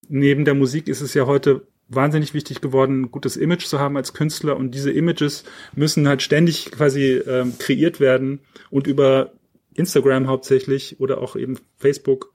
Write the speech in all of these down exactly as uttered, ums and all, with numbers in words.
neben der Musik ist es ja heute wahnsinnig wichtig geworden, ein gutes Image zu haben als Künstler, und diese Images müssen halt ständig quasi ähm, kreiert werden und über Instagram hauptsächlich oder auch eben Facebook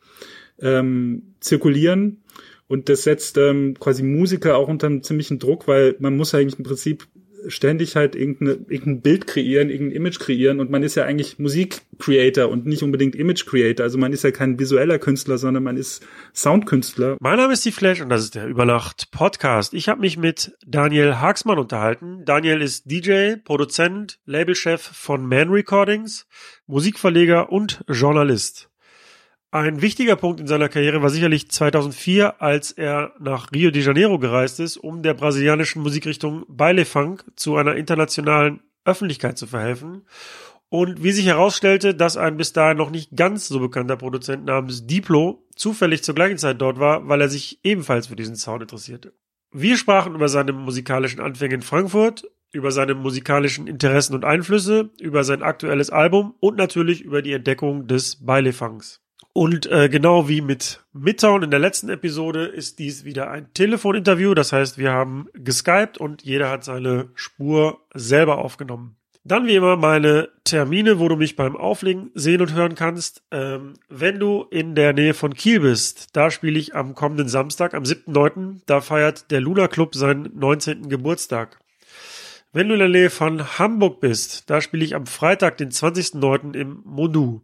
ähm, zirkulieren, und das setzt ähm, quasi Musiker auch unter einem ziemlichen Druck, weil man muss eigentlich im Prinzip ständig halt irgendeine, irgendein Bild kreieren, irgendein Image kreieren, und man ist ja eigentlich Musik-Creator und nicht unbedingt Image-Creator. Also man ist ja kein visueller Künstler, sondern man ist Soundkünstler. Mein Name ist Steve Flash und das ist der Übernacht-Podcast. Ich habe mich mit Daniel Haagsmann unterhalten. Daniel ist D J, Produzent, Labelchef von Man Recordings, Musikverleger und Journalist. Ein wichtiger Punkt in seiner Karriere war sicherlich zweitausendvier, als er nach Rio de Janeiro gereist ist, um der brasilianischen Musikrichtung Baile Funk zu einer internationalen Öffentlichkeit zu verhelfen. Und wie sich herausstellte, dass ein bis dahin noch nicht ganz so bekannter Produzent namens Diplo zufällig zur gleichen Zeit dort war, weil er sich ebenfalls für diesen Sound interessierte. Wir sprachen über seine musikalischen Anfänge in Frankfurt, über seine musikalischen Interessen und Einflüsse, über sein aktuelles Album und natürlich über die Entdeckung des Baile Funks. Und äh, genau wie mit Midtown in der letzten Episode ist dies wieder ein Telefoninterview. Das heißt, wir haben geskypt und jeder hat seine Spur selber aufgenommen. Dann wie immer meine Termine, wo du mich beim Auflegen sehen und hören kannst. Ähm, wenn du in der Nähe von Kiel bist, da spiele ich am kommenden Samstag, am siebten neunten Da feiert der Luna Club seinen neunzehnten Geburtstag. Wenn du in der Nähe von Hamburg bist, da spiele ich am Freitag, den zwanzigsten neunten im Mondu.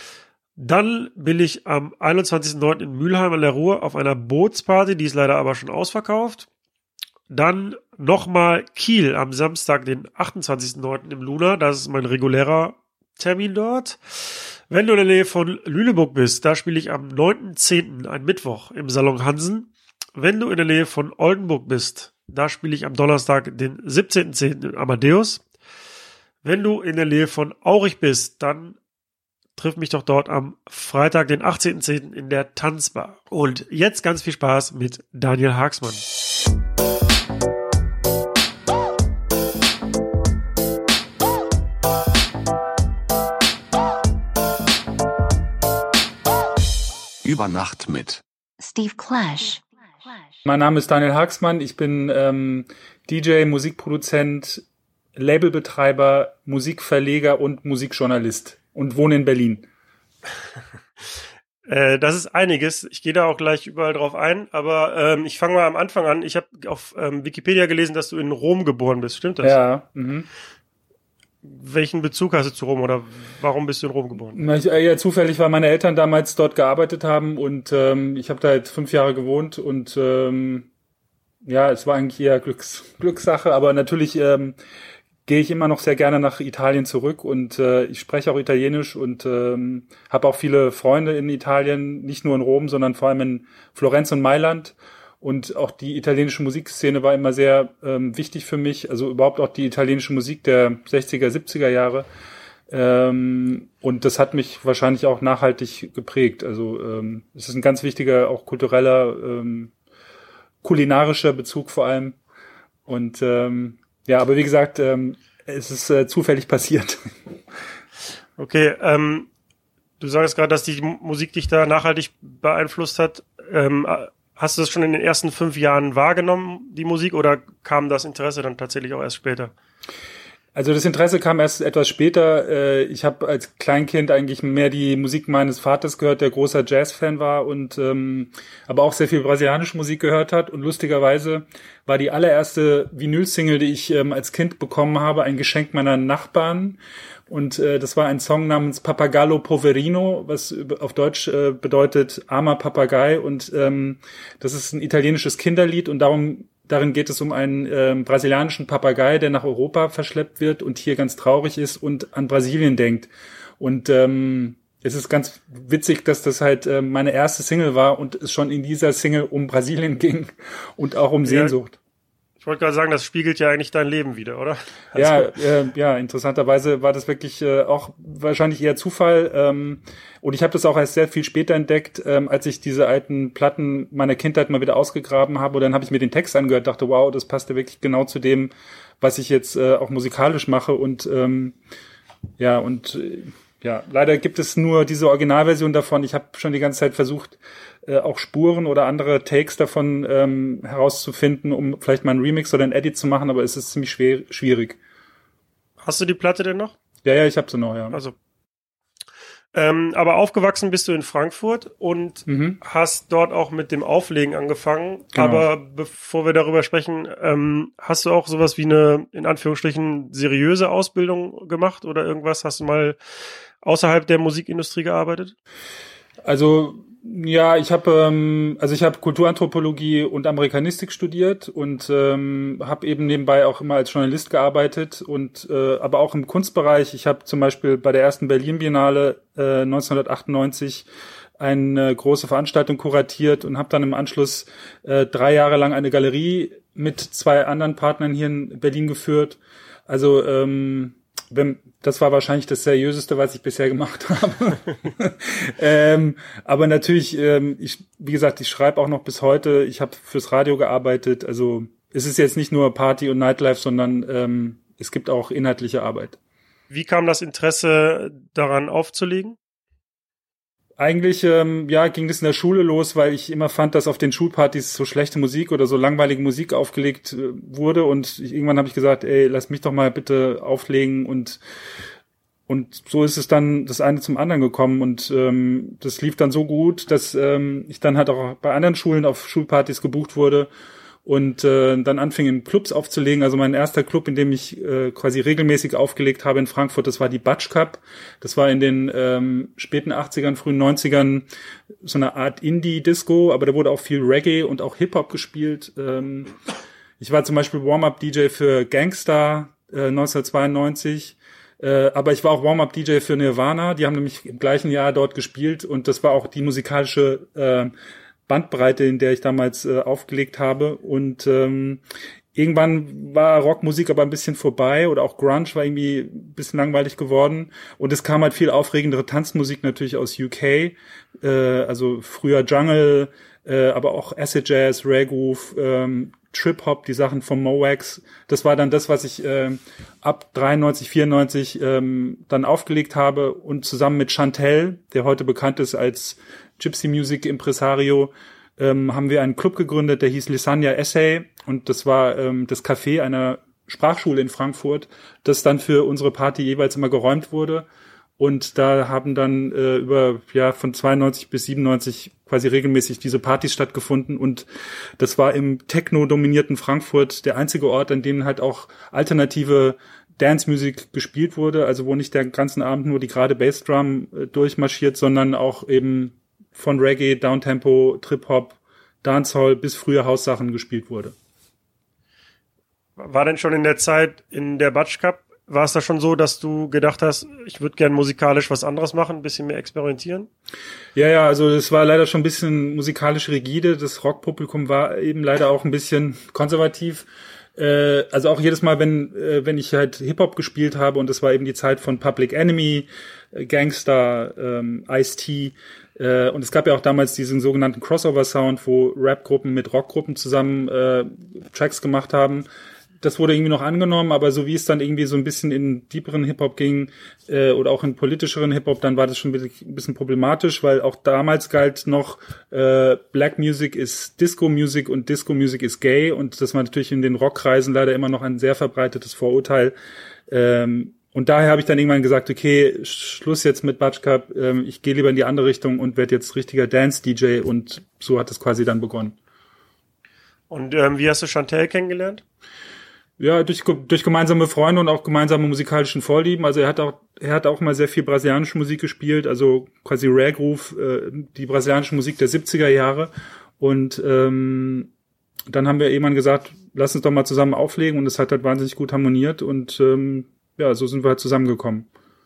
Dann bin ich am einundzwanzigsten neunten in Mülheim an der Ruhr auf einer Bootsparty, die ist leider aber schon ausverkauft. Dann nochmal Kiel am Samstag, den achtundzwanzigsten neunten im Luna, das ist mein regulärer Termin dort. Wenn du in der Nähe von Lüneburg bist, da spiele ich am neunten zehnten, ein Mittwoch, im Salon Hansen. Wenn du in der Nähe von Oldenburg bist, da spiele ich am Donnerstag, den siebzehnten zehnten im Amadeus. Wenn du in der Nähe von Aurich bist, dann triff mich doch dort am Freitag, den achtzehnten zehnten in der Tanzbar. Und jetzt ganz viel Spaß mit Daniel Haagsmann. Über Nacht mit Steve Clash. Mein Name ist Daniel Haagsmann. Ich bin ähm, D J, Musikproduzent, Labelbetreiber, Musikverleger und Musikjournalist. Und wohne in Berlin. äh, das ist einiges. Ich gehe da auch gleich überall drauf ein. Aber ähm, ich fange mal am Anfang an. Ich habe auf ähm, Wikipedia gelesen, dass du in Rom geboren bist. Stimmt das? Ja. Mhm. Welchen Bezug hast du zu Rom oder warum bist du in Rom geboren? Na, ich, äh, ja, zufällig, weil meine Eltern damals dort gearbeitet haben. Und ähm, ich habe da jetzt fünf Jahre gewohnt. Und ähm, ja, es war eigentlich eher Glücks, Glückssache. Aber natürlich Ähm, gehe ich immer noch sehr gerne nach Italien zurück, und äh, ich spreche auch Italienisch und ähm, habe auch viele Freunde in Italien, nicht nur in Rom, sondern vor allem in Florenz und Mailand, und auch die italienische Musikszene war immer sehr ähm, wichtig für mich, also überhaupt auch die italienische Musik der sechziger, siebziger Jahre, ähm, und das hat mich wahrscheinlich auch nachhaltig geprägt. Also ähm, es ist ein ganz wichtiger, auch kultureller, ähm, kulinarischer Bezug vor allem, und ähm, ja, aber wie gesagt, ähm, es ist äh, zufällig passiert. Okay, ähm, du sagst gerade, dass die Musik dich da nachhaltig beeinflusst hat. Ähm, hast du das schon in den ersten fünf Jahren wahrgenommen, die Musik, oder kam das Interesse dann tatsächlich auch erst später? Also das Interesse kam erst etwas später. Ich habe als Kleinkind eigentlich mehr die Musik meines Vaters gehört, der großer Jazzfan war und ähm, aber auch sehr viel brasilianische Musik gehört hat. Und lustigerweise war die allererste Vinyl-Single, die ich ähm, als Kind bekommen habe, ein Geschenk meiner Nachbarn. Und äh, das war ein Song namens Pappagallo Poverino, was auf Deutsch äh, bedeutet armer Papagei. Und ähm, das ist ein italienisches Kinderlied, und darum Darin geht es um einen äh, brasilianischen Papagei, der nach Europa verschleppt wird und hier ganz traurig ist und an Brasilien denkt. Und ähm, es ist ganz witzig, dass das halt äh, meine erste Single war und es schon in dieser Single um Brasilien ging und auch um Sehnsucht. Ja, ich wollte gerade sagen, das spiegelt ja eigentlich dein Leben wieder, oder? Also, ja, äh, ja, interessanterweise war das wirklich äh, auch wahrscheinlich eher Zufall. Ähm, und ich habe das auch erst sehr viel später entdeckt, ähm, als ich diese alten Platten meiner Kindheit mal wieder ausgegraben habe. Und dann habe ich mir den Text angehört, dachte, wow, das passt ja wirklich genau zu dem, was ich jetzt äh, auch musikalisch mache. Und ähm, ja, und äh, Ja, leider gibt es nur diese Originalversion davon. Ich habe schon die ganze Zeit versucht, äh, auch Spuren oder andere Takes davon ähm, herauszufinden, um vielleicht mal einen Remix oder einen Edit zu machen, aber es ist ziemlich schwer, schwierig. Hast du die Platte denn noch? Ja, ja, ich habe sie noch, ja. Also, ähm, aber aufgewachsen bist du in Frankfurt und mhm. hast dort auch mit dem Auflegen angefangen. Genau. Aber bevor wir darüber sprechen, ähm, hast du auch sowas wie eine, in Anführungsstrichen, seriöse Ausbildung gemacht oder irgendwas? Hast du mal außerhalb der Musikindustrie gearbeitet? Also ja, ich habe ähm, also ich habe Kulturanthropologie und Amerikanistik studiert und ähm, habe eben nebenbei auch immer als Journalist gearbeitet und äh, aber auch im Kunstbereich. Ich habe zum Beispiel bei der ersten Berlin Biennale äh, neunzehnhundertachtundneunzig eine große Veranstaltung kuratiert und habe dann im Anschluss äh, drei Jahre lang eine Galerie mit zwei anderen Partnern hier in Berlin geführt. Also ähm, wenn, das war wahrscheinlich das Seriöseste, was ich bisher gemacht habe. ähm, aber natürlich, ähm, ich, wie gesagt, ich schreibe auch noch bis heute. Ich habe fürs Radio gearbeitet. Also es ist jetzt nicht nur Party und Nightlife, sondern ähm, es gibt auch inhaltliche Arbeit. Wie kam das Interesse daran aufzulegen? Eigentlich ähm, ja ging das in der Schule los, weil ich immer fand, dass auf den Schulpartys so schlechte Musik oder so langweilige Musik aufgelegt äh, wurde und ich, irgendwann habe ich gesagt, ey, lass mich doch mal bitte auflegen und und so ist es dann das eine zum anderen gekommen und ähm, das lief dann so gut, dass ähm, ich dann halt auch bei anderen Schulen auf Schulpartys gebucht wurde und äh, dann anfing in Clubs aufzulegen. Also mein erster Club, in dem ich äh, quasi regelmäßig aufgelegt habe in Frankfurt, das war die Batsch Cup. Das war in den ähm, späten achtzigern, frühen neunzigern so eine Art Indie-Disco, aber da wurde auch viel Reggae und auch Hip-Hop gespielt. Ähm, ich war zum Beispiel Warm-Up-D J für Gangstar äh, neunzehnhundertzweiundneunzig, äh, aber ich war auch Warm-Up-D J für Nirvana. Die haben nämlich im gleichen Jahr dort gespielt und das war auch die musikalische äh, Bandbreite, in der ich damals äh, aufgelegt habe und ähm, irgendwann war Rockmusik aber ein bisschen vorbei oder auch Grunge war irgendwie ein bisschen langweilig geworden und es kam halt viel aufregendere Tanzmusik natürlich aus U K, äh, also früher Jungle, äh, aber auch Acid Jazz, Raggroove, ähm, Trip Hop, die Sachen von Mowax. Das war dann das, was ich äh, ab dreiundneunzig, vierundneunzig ähm, dann aufgelegt habe und zusammen mit Chantel, der heute bekannt ist als Gypsy Music Impresario, ähm, haben wir einen Club gegründet, der hieß Lisania Essay und das war ähm, das Café einer Sprachschule in Frankfurt, das dann für unsere Party jeweils immer geräumt wurde und da haben dann äh, über ja von zweiundneunzig bis siebenundneunzig quasi regelmäßig diese Partys stattgefunden und das war im Techno-dominierten Frankfurt der einzige Ort, an dem halt auch alternative Dance-Musik gespielt wurde, also wo nicht der ganzen Abend nur die gerade Bassdrum äh, durchmarschiert, sondern auch eben von Reggae, Downtempo, Trip-Hop, Dancehall bis frühe Haussachen gespielt wurde. War denn schon in der Zeit in der Batsch Cup, war es da schon so, dass du gedacht hast, ich würde gern musikalisch was anderes machen, ein bisschen mehr experimentieren? Ja, ja, also es war leider schon ein bisschen musikalisch rigide. Das Rockpublikum war eben leider auch ein bisschen konservativ. Äh, also auch jedes Mal, wenn äh, wenn ich halt Hip-Hop gespielt habe und das war eben die Zeit von Public Enemy, äh, Gangsta, ähm, Ice-T, Äh, und es gab ja auch damals diesen sogenannten Crossover-Sound, wo Rap-Gruppen mit Rock-Gruppen zusammen äh, Tracks gemacht haben. Das wurde irgendwie noch angenommen, aber so wie es dann irgendwie so ein bisschen in deeperen Hip-Hop ging äh, oder auch in politischeren Hip-Hop, dann war das schon ein bisschen problematisch, weil auch damals galt noch, äh, Black Music ist Disco-Music und Disco-Music ist gay und das war natürlich in den Rockkreisen leider immer noch ein sehr verbreitetes Vorurteil. Ähm, Und daher habe ich dann irgendwann gesagt, okay, Schluss jetzt mit Batsch Cup, ähm, ich gehe lieber in die andere Richtung und werde jetzt richtiger Dance-D J und so hat es quasi dann begonnen. Und ähm, wie hast du Chantel kennengelernt? Ja, durch durch gemeinsame Freunde und auch gemeinsame musikalischen Vorlieben. Also er hat auch er hat auch mal sehr viel brasilianische Musik gespielt, also quasi Raggroove, äh, die brasilianische Musik der siebziger Jahre. Und ähm, dann haben wir irgendwann gesagt, lass uns doch mal zusammen auflegen und es hat halt wahnsinnig gut harmoniert und ähm, ja, so sind wir halt zusammengekommen.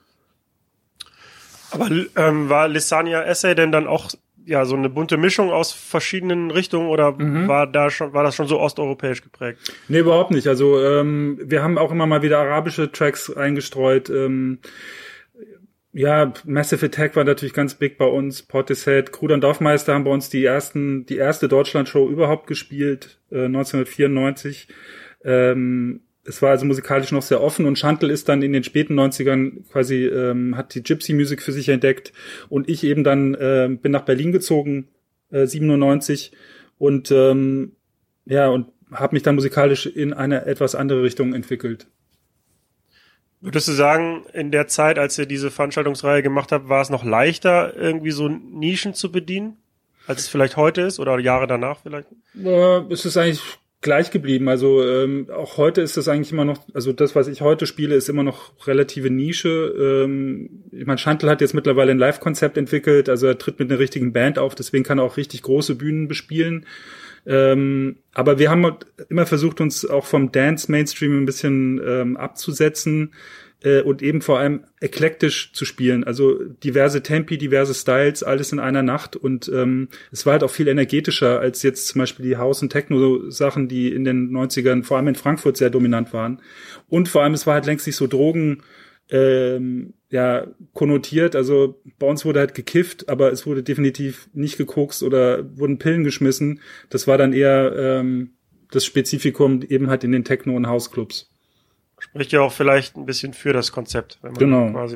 Aber ähm, war Lisania Essay denn dann auch ja so eine bunte Mischung aus verschiedenen Richtungen oder mhm. war da schon war das schon so osteuropäisch geprägt? Nee, überhaupt nicht. Also ähm, wir haben auch immer mal wieder arabische Tracks eingestreut. Ähm, ja, Massive Attack war natürlich ganz big bei uns. Portishead, Kruder und Dorfmeister haben bei uns die ersten die erste Deutschland-Show überhaupt gespielt, äh, neunzehnhundertvierundneunzig. Ähm, es war also musikalisch noch sehr offen und Chantal ist dann in den späten neunzigern quasi, ähm, hat die Gypsy-Musik für sich entdeckt und ich eben dann äh, bin nach Berlin gezogen, äh, siebenundneunzig und ähm, ja, und habe mich dann musikalisch in eine etwas andere Richtung entwickelt. Würdest du sagen, in der Zeit, als ihr diese Veranstaltungsreihe gemacht habt, war es noch leichter, irgendwie so Nischen zu bedienen, als es vielleicht heute ist oder Jahre danach vielleicht? Äh, es ist eigentlich gleich geblieben. Also ähm, auch heute ist das eigentlich immer noch, also das, was ich heute spiele, ist immer noch relative Nische. Ähm, ich meine, Chantal hat jetzt mittlerweile ein Live-Konzept entwickelt, also er tritt mit einer richtigen Band auf, deswegen kann er auch richtig große Bühnen bespielen. Ähm, aber wir haben immer versucht, uns auch vom Dance-Mainstream ein bisschen ähm, abzusetzen äh, und eben vor allem eklektisch zu spielen. Also diverse Tempi, diverse Styles, alles in einer Nacht. Und ähm, es war halt auch viel energetischer als jetzt zum Beispiel die House- und Techno-Sachen, die in den neunzigern vor allem in Frankfurt sehr dominant waren. Und vor allem, es war halt längst nicht so Drogen ähm, ja konnotiert, also bei uns wurde halt gekifft, aber es wurde definitiv nicht gekokst oder wurden Pillen geschmissen. Das war dann eher ähm, das Spezifikum eben halt in den Techno- und House-Clubs. Spricht ja auch vielleicht ein bisschen für das Konzept, wenn man genau. quasi.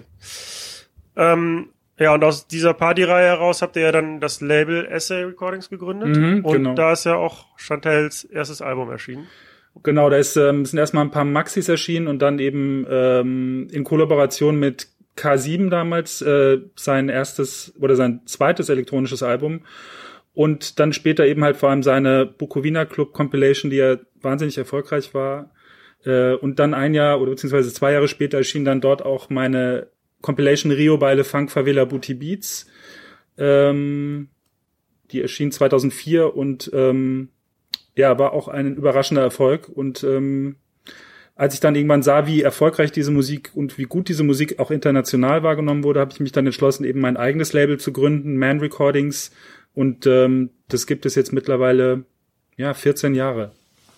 Ähm, ja, und aus dieser Partyreihe heraus habt ihr ja dann das Label Essay Recordings gegründet. Mhm, und genau. Da ist ja auch Chantals erstes Album erschienen. Genau, da ist, ähm, sind erstmal ein paar Maxis erschienen und dann eben ähm, in Kollaboration mit K sieben damals äh, sein erstes oder sein zweites elektronisches Album und dann später eben halt vor allem seine Bukowina Club Compilation, die ja wahnsinnig erfolgreich war. Äh, und dann ein Jahr oder beziehungsweise zwei Jahre später erschien dann dort auch meine Compilation Rio Baile Funk Favela Booty Beats. Ähm, die erschien zweitausendvier und ähm, ja, war auch ein überraschender Erfolg. Und ähm, als ich dann irgendwann sah, wie erfolgreich diese Musik und wie gut diese Musik auch international wahrgenommen wurde, habe ich mich dann entschlossen, eben mein eigenes Label zu gründen, Man Recordings. Und ähm, das gibt es jetzt mittlerweile ja vierzehn Jahre.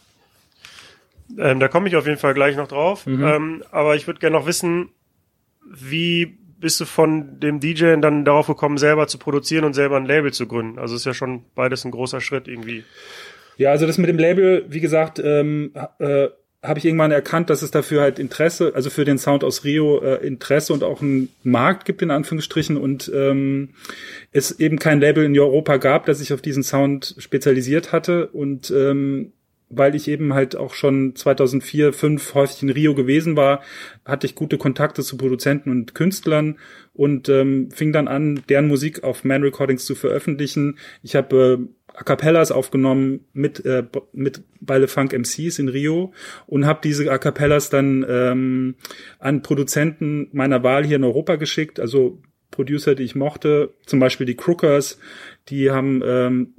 Ähm, da komme ich auf jeden Fall gleich noch drauf. Mhm. Ähm, aber ich würde gerne noch wissen, wie bist du von dem D J dann darauf gekommen, selber zu produzieren und selber ein Label zu gründen? Also ist ja schon beides ein großer Schritt irgendwie. Ja, also das mit dem Label, wie gesagt, ähm, äh, habe ich irgendwann erkannt, dass es dafür halt Interesse, also für den Sound aus Rio äh, Interesse und auch einen Markt gibt, in Anführungsstrichen, und ähm, es eben kein Label in Europa gab, das sich auf diesen Sound spezialisiert hatte. Und ähm, weil ich eben halt auch schon zweitausendvier, fünf häufig in Rio gewesen war, hatte ich gute Kontakte zu Produzenten und Künstlern und ähm, fing dann an, deren Musik auf Man Recordings zu veröffentlichen. Ich habe äh, A Cappellas aufgenommen mit äh, mit Baile Funk M Cs in Rio und habe diese A Cappellas dann ähm, an Produzenten meiner Wahl hier in Europa geschickt, also Producer, die ich mochte, zum Beispiel die Crookers, die haben ähm,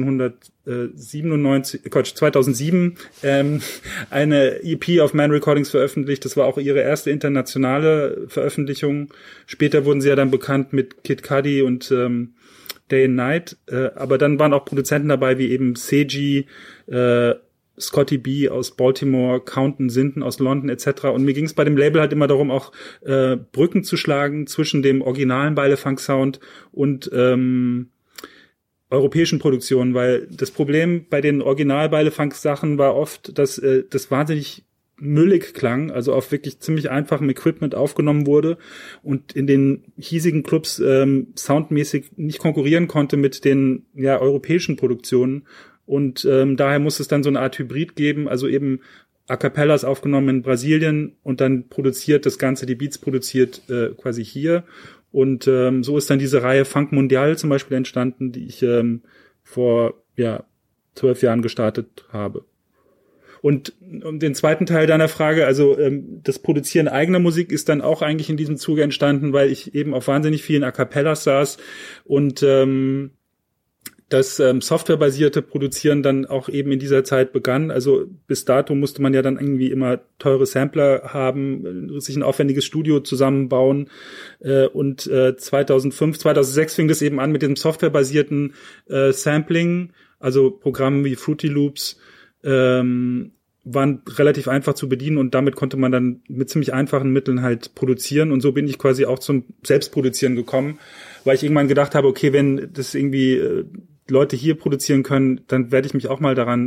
neunzehnhundertsiebenundneunzig, Quatsch, zweitausendsieben ähm, eine E P auf Man Recordings veröffentlicht. Das war auch ihre erste internationale Veröffentlichung. Später wurden sie ja dann bekannt mit Kid Cudi und ähm, Day and Night, äh, aber dann waren auch Produzenten dabei wie eben Seiji, äh, Scotty B aus Baltimore, Counton Sinton aus London et cetera. Und mir ging es bei dem Label halt immer darum, auch äh, Brücken zu schlagen zwischen dem originalen Baile Funk Sound und ähm, europäischen Produktionen, weil das Problem bei den Original Baile Funk Sachen war oft, dass äh, das wahnsinnig müllig klang, also auf wirklich ziemlich einfachem Equipment aufgenommen wurde und in den hiesigen Clubs ähm, soundmäßig nicht konkurrieren konnte mit den ja europäischen Produktionen. Und ähm, daher muss es dann so eine Art Hybrid geben, also eben A Cappellas aufgenommen in Brasilien und dann produziert das Ganze, die Beats produziert äh, quasi hier. Und ähm, so ist dann diese Reihe Funk Mondial zum Beispiel entstanden, die ich ähm, vor ja zwölf Jahren gestartet habe. Und um den zweiten Teil deiner Frage, also ähm, das Produzieren eigener Musik ist dann auch eigentlich in diesem Zuge entstanden, weil ich eben auf wahnsinnig vielen A Cappellas saß und ähm, das ähm, softwarebasierte Produzieren dann auch eben in dieser Zeit begann. Also bis dato musste man ja dann irgendwie immer teure Sampler haben, sich ein aufwendiges Studio zusammenbauen. Äh, und äh, zweitausendfünf, zweitausendsechs fing das eben an mit dem softwarebasierten äh, Sampling, also Programmen wie Fruity Loops, ähm, waren relativ einfach zu bedienen und damit konnte man dann mit ziemlich einfachen Mitteln halt produzieren. Und so bin ich quasi auch zum Selbstproduzieren gekommen, weil ich irgendwann gedacht habe, okay, wenn das irgendwie äh, Leute hier produzieren können, dann werde ich mich auch mal daran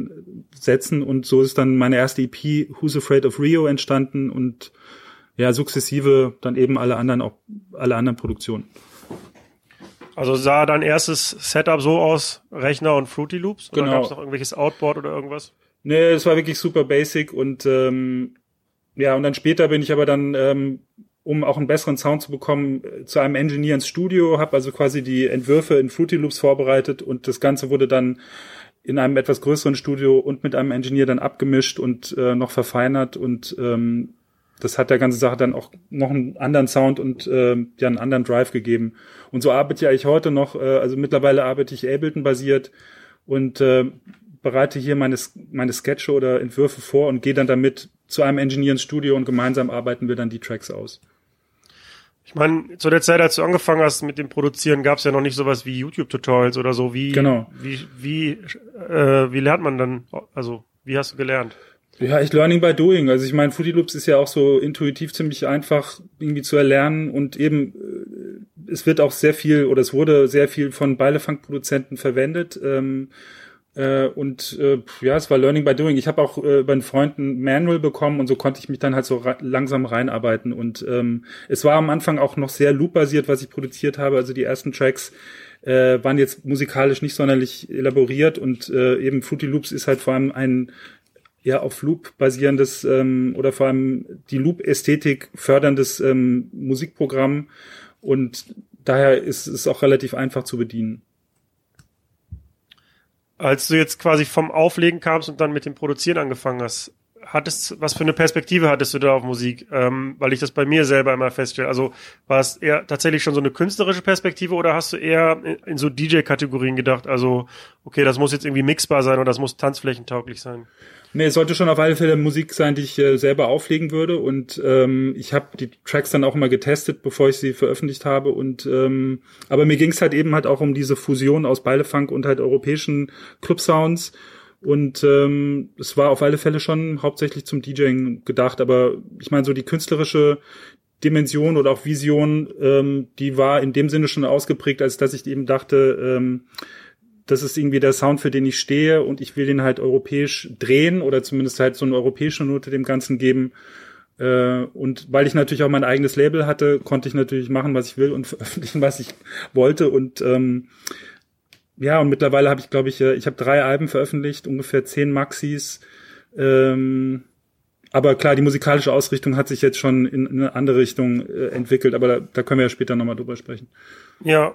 setzen. Und so ist dann meine erste E P Who's Afraid of Rio entstanden und ja, sukzessive dann eben alle anderen auch alle anderen Produktionen. Also sah dein erstes Setup so aus, Rechner und Fruity Loops? Oder genau. Gab es noch irgendwelches Outboard oder irgendwas? Nee, es war wirklich super basic und ähm, ja, und dann später bin ich aber dann, ähm, um auch einen besseren Sound zu bekommen, zu einem Engineer ins Studio, habe also quasi die Entwürfe in Fruity Loops vorbereitet und das Ganze wurde dann in einem etwas größeren Studio und mit einem Engineer dann abgemischt und äh, noch verfeinert und ähm, das hat der ganze Sache dann auch noch einen anderen Sound und äh, ja einen anderen Drive gegeben. Und so arbeite ich eigentlich heute noch, äh, also mittlerweile arbeite ich Ableton-basiert und äh, bereite hier meine, meine Sketche oder Entwürfe vor und gehe dann damit zu einem Engineer ins Studio und gemeinsam arbeiten wir dann die Tracks aus. Ich meine, zu der Zeit, als du angefangen hast mit dem Produzieren, gab es ja noch nicht sowas wie YouTube-Tutorials oder so. Wie, genau. Wie, wie, äh, wie lernt man dann, also wie hast du gelernt? Ja, ich learning by doing. Also ich meine, Fruity Loops ist ja auch so intuitiv ziemlich einfach irgendwie zu erlernen und eben äh, es wird auch sehr viel oder es wurde sehr viel von Beilefunk-Produzenten verwendet ähm, äh, und äh, ja, es war learning by doing. Ich habe auch äh, bei einen Freunden Manual bekommen und so konnte ich mich dann halt so ra- langsam reinarbeiten und ähm, es war am Anfang auch noch sehr loop-basiert, was ich produziert habe. Also die ersten Tracks äh, waren jetzt musikalisch nicht sonderlich elaboriert und äh, eben Fruity Loops ist halt vor allem ein ja auf Loop basierendes ähm, oder vor allem die Loop-Ästhetik förderndes ähm, Musikprogramm und daher ist es auch relativ einfach zu bedienen. Als du jetzt quasi vom Auflegen kamst und dann mit dem Produzieren angefangen hast, hattest, was für eine Perspektive hattest du da auf Musik? Ähm, weil ich das bei mir selber immer feststelle. Also war es eher tatsächlich schon so eine künstlerische Perspektive oder hast du eher in, in so D J-Kategorien gedacht? Also, okay, das muss jetzt irgendwie mixbar sein oder das muss tanzflächentauglich sein? Nee, es sollte schon auf alle Fälle Musik sein, die ich äh, selber auflegen würde und ähm, ich habe die Tracks dann auch immer getestet, bevor ich sie veröffentlicht habe und ähm, aber mir ging es halt eben halt auch um diese Fusion aus Beilefunk und halt europäischen Club-Sounds und ähm, es war auf alle Fälle schon hauptsächlich zum DJing gedacht, aber ich meine so die künstlerische Dimension oder auch Vision, ähm, die war in dem Sinne schon ausgeprägt, als dass ich eben dachte, ähm, das ist irgendwie der Sound, für den ich stehe und ich will den halt europäisch drehen oder zumindest halt so eine europäische Note dem Ganzen geben. Und weil ich natürlich auch mein eigenes Label hatte, konnte ich natürlich machen, was ich will und veröffentlichen, was ich wollte. Und ähm, ja, und mittlerweile habe ich, glaube ich, ich habe drei Alben veröffentlicht, ungefähr zehn Maxis. Ähm, aber klar, die musikalische Ausrichtung hat sich jetzt schon in eine andere Richtung äh, entwickelt, aber da, da können wir ja später nochmal drüber sprechen. Ja.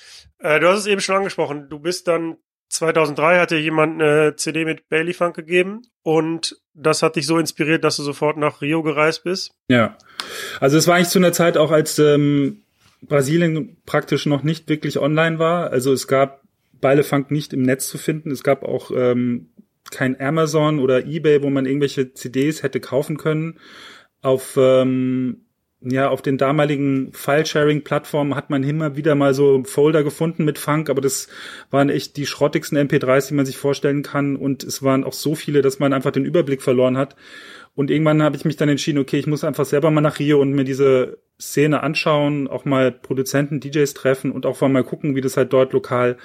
Du hast es eben schon angesprochen. Du bist dann zweitausenddrei hat dir jemand eine C D mit Bailey Funk gegeben und das hat dich so inspiriert, dass du sofort nach Rio gereist bist? Ja, also es war eigentlich zu einer Zeit auch, als ähm, Brasilien praktisch noch nicht wirklich online war. Also es gab Bailefunk nicht im Netz zu finden. Es gab auch ähm, kein Amazon oder eBay, wo man irgendwelche C Ds hätte kaufen können. Auf ähm, ja, auf den damaligen File-Sharing-Plattformen hat man immer wieder mal so Folder gefunden mit Funk, aber das waren echt die schrottigsten M P dreis, die man sich vorstellen kann und es waren auch so viele, dass man einfach den Überblick verloren hat und irgendwann habe ich mich dann entschieden, okay, ich muss einfach selber mal nach Rio und mir diese Szene anschauen, auch mal Produzenten, D Js treffen und auch mal gucken, wie das halt dort lokal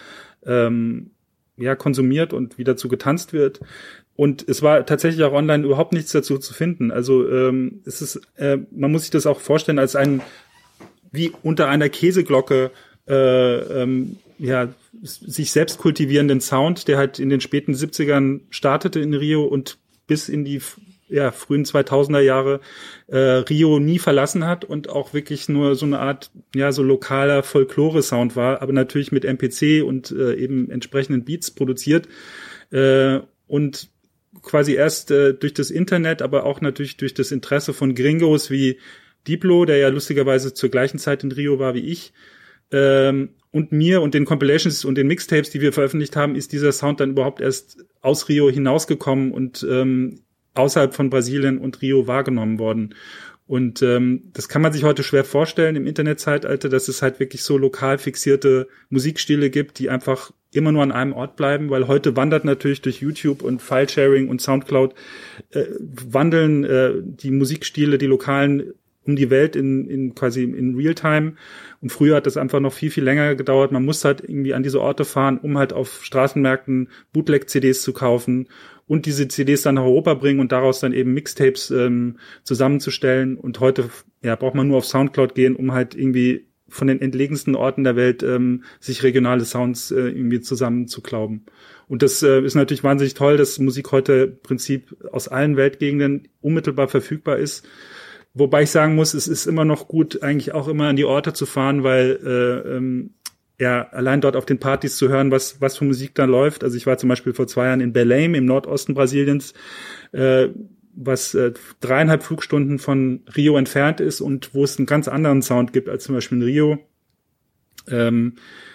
ähm, ja konsumiert und wie dazu getanzt wird. Und es war tatsächlich auch online überhaupt nichts dazu zu finden. Also ähm, es ist, äh, man muss sich das auch vorstellen als ein, wie unter einer Käseglocke, äh, ähm, ja, sich selbst kultivierenden Sound, der halt in den späten siebzigern startete in Rio und bis in die ja, frühen zweitausender Jahre äh, Rio nie verlassen hat und auch wirklich nur so eine Art, ja, so lokaler Folklore-Sound war, aber natürlich mit M P C und äh, eben entsprechenden Beats produziert. Äh, und quasi erst äh, durch das Internet, aber auch natürlich durch das Interesse von Gringos wie Diplo, der ja lustigerweise zur gleichen Zeit in Rio war wie ich, ähm, und mir und den Compilations und den Mixtapes, die wir veröffentlicht haben, ist dieser Sound dann überhaupt erst aus Rio hinausgekommen und ähm, außerhalb von Brasilien und Rio wahrgenommen worden. Und ähm, das kann man sich heute schwer vorstellen im Internetzeitalter, dass es halt wirklich so lokal fixierte Musikstile gibt, die einfach immer nur an einem Ort bleiben, weil heute wandert natürlich durch YouTube und File-Sharing und Soundcloud äh, wandeln äh, die Musikstile, die lokalen um die Welt in, in quasi in Realtime. Und früher hat das einfach noch viel, viel länger gedauert. Man musste halt irgendwie an diese Orte fahren, um halt auf Straßenmärkten Bootleg-C Ds zu kaufen und diese C Ds dann nach Europa bringen und daraus dann eben Mixtapes ähm, zusammenzustellen. Und heute ja braucht man nur auf Soundcloud gehen, um halt irgendwie von den entlegensten Orten der Welt ähm, sich regionale Sounds äh, irgendwie zusammenzuklauben. Und das äh, ist natürlich wahnsinnig toll, dass Musik heute im Prinzip aus allen Weltgegenden unmittelbar verfügbar ist. Wobei ich sagen muss, es ist immer noch gut, eigentlich auch immer an die Orte zu fahren, weil äh, ähm, ja allein dort auf den Partys zu hören, was was für Musik da läuft. Also ich war zum Beispiel vor zwei Jahren in Belém im Nordosten Brasiliens, äh, was äh, dreieinhalb Flugstunden von Rio entfernt ist und wo es einen ganz anderen Sound gibt als zum Beispiel in Rio. Ähm,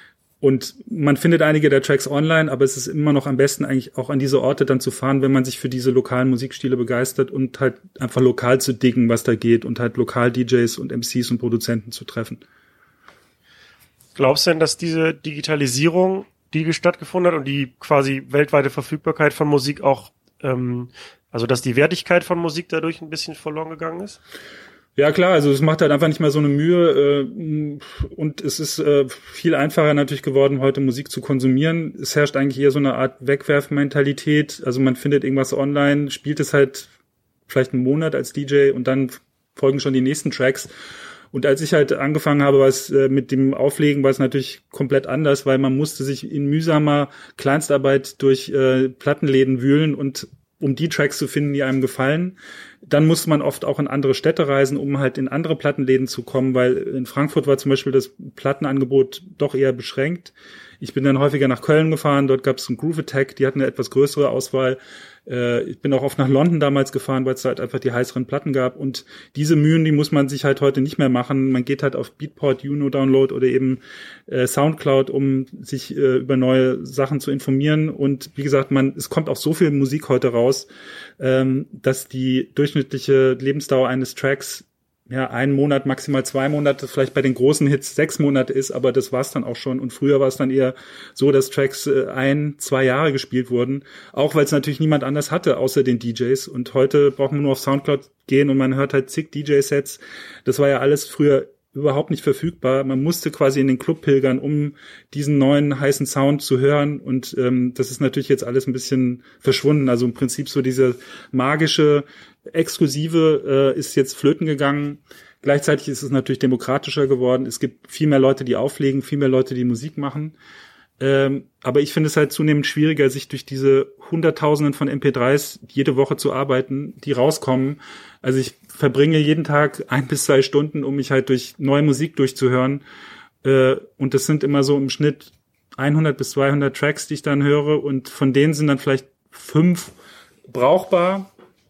und man findet einige der Tracks online, aber es ist immer noch am besten eigentlich auch an diese Orte dann zu fahren, wenn man sich für diese lokalen Musikstile begeistert und halt einfach lokal zu diggen, was da geht und halt lokal D Js und M Cs und Produzenten zu treffen. Glaubst du denn, dass diese Digitalisierung, die stattgefunden hat und die quasi weltweite Verfügbarkeit von Musik auch, ähm, also dass die Wertigkeit von Musik dadurch ein bisschen verloren gegangen ist? Ja klar, also es macht halt einfach nicht mehr so eine Mühe äh, und es ist äh, viel einfacher natürlich geworden, heute Musik zu konsumieren. Es herrscht eigentlich eher so eine Art Wegwerfmentalität. Also man findet irgendwas online, spielt es halt vielleicht einen Monat als D J und dann folgen schon die nächsten Tracks. Und als ich halt angefangen habe, was äh, mit dem Auflegen, war es natürlich komplett anders, weil man musste sich in mühsamer Kleinstarbeit durch äh, Plattenläden wühlen und um die Tracks zu finden, die einem gefallen. Dann musste man oft auch in andere Städte reisen, um halt in andere Plattenläden zu kommen, weil in Frankfurt war zum Beispiel das Plattenangebot doch eher beschränkt. Ich bin dann häufiger nach Köln gefahren, dort gab es ein Groove Attack, die hatten eine etwas größere Auswahl. Äh, ich bin auch oft nach London damals gefahren, weil es da halt einfach die heißeren Platten gab. Und diese Mühen, die muss man sich halt heute nicht mehr machen. Man geht halt auf Beatport, Juno Download oder eben äh, Soundcloud, um sich äh, über neue Sachen zu informieren. Und wie gesagt, man es kommt auch so viel Musik heute raus, ähm, dass die durchschnittliche Lebensdauer eines Tracks ja, einen Monat, maximal zwei Monate, vielleicht bei den großen Hits sechs Monate ist, aber das war's dann auch schon. Und früher war es dann eher so, dass Tracks äh, ein, zwei Jahre gespielt wurden, auch weil es natürlich niemand anders hatte, außer den D Js. Und heute braucht man nur auf Soundcloud gehen und man hört halt zig D J-Sets. Das war ja alles früher überhaupt nicht verfügbar. Man musste quasi in den Club pilgern, um diesen neuen heißen Sound zu hören. Und ähm, das ist natürlich jetzt alles ein bisschen verschwunden. Also im Prinzip so diese magische Exklusive äh, ist jetzt flöten gegangen. Gleichzeitig ist es natürlich demokratischer geworden. Es gibt viel mehr Leute, die auflegen, viel mehr Leute, die Musik machen. Ähm, aber ich finde es halt zunehmend schwieriger, sich durch diese Hunderttausenden von M P dreis jede Woche zu arbeiten, die rauskommen. Also ich verbringe jeden Tag ein bis zwei Stunden, um mich halt durch neue Musik durchzuhören. Äh, und das sind immer so im Schnitt hundert bis zweihundert Tracks, die ich dann höre. Und von denen sind dann vielleicht fünf brauchbar.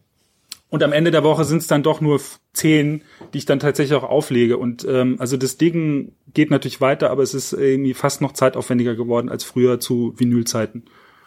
Und am Ende der Woche sind es dann doch nur zehn, die ich dann tatsächlich auch auflege. Und ähm, also das Ding geht natürlich weiter, aber es ist irgendwie fast noch zeitaufwendiger geworden als früher zu Vinylzeiten.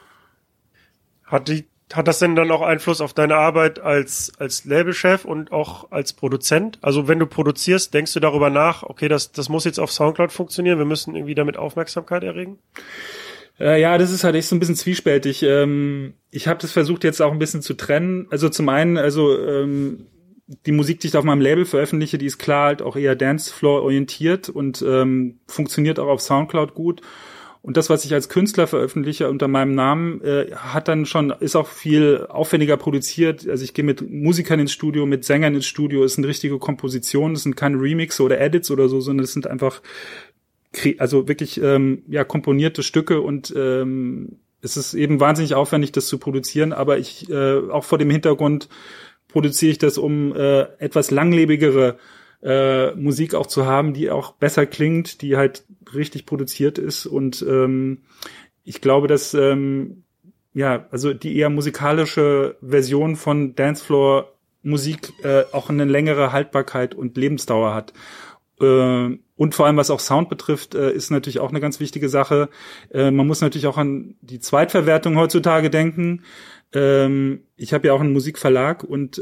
Hat die, hat das denn dann auch Einfluss auf deine Arbeit als als Labelchef und auch als Produzent? Also wenn du produzierst, denkst du darüber nach, okay, das das muss jetzt auf Soundcloud funktionieren, wir müssen irgendwie damit Aufmerksamkeit erregen? Ja, das ist halt echt so ein bisschen zwiespältig. Ich habe das versucht jetzt auch ein bisschen zu trennen. Also zum einen, also die Musik, die ich auf meinem Label veröffentliche, die ist klar halt auch eher Dancefloor orientiert und ähm, funktioniert auch auf Soundcloud gut. Und das, was ich als Künstler veröffentliche unter meinem Namen, äh, hat dann schon, ist auch viel aufwendiger produziert. Also ich gehe mit Musikern ins Studio, mit Sängern ins Studio. Es sind richtige Kompositionen, es sind keine Remixe oder Edits oder so, sondern es sind einfach also wirklich ähm, ja komponierte Stücke und ähm, es ist eben wahnsinnig aufwendig, das zu produzieren, aber ich äh, auch vor dem Hintergrund produziere ich das, um äh, etwas langlebigere äh, Musik auch zu haben, die auch besser klingt, die halt richtig produziert ist und ähm, ich glaube, dass ähm, ja also die eher musikalische Version von Dancefloor Musik äh, auch eine längere Haltbarkeit und Lebensdauer hat. Äh, Und vor allem, was auch Sound betrifft, ist natürlich auch eine ganz wichtige Sache. Man muss natürlich auch an die Zweitverwertung heutzutage denken. Ich habe ja auch einen Musikverlag und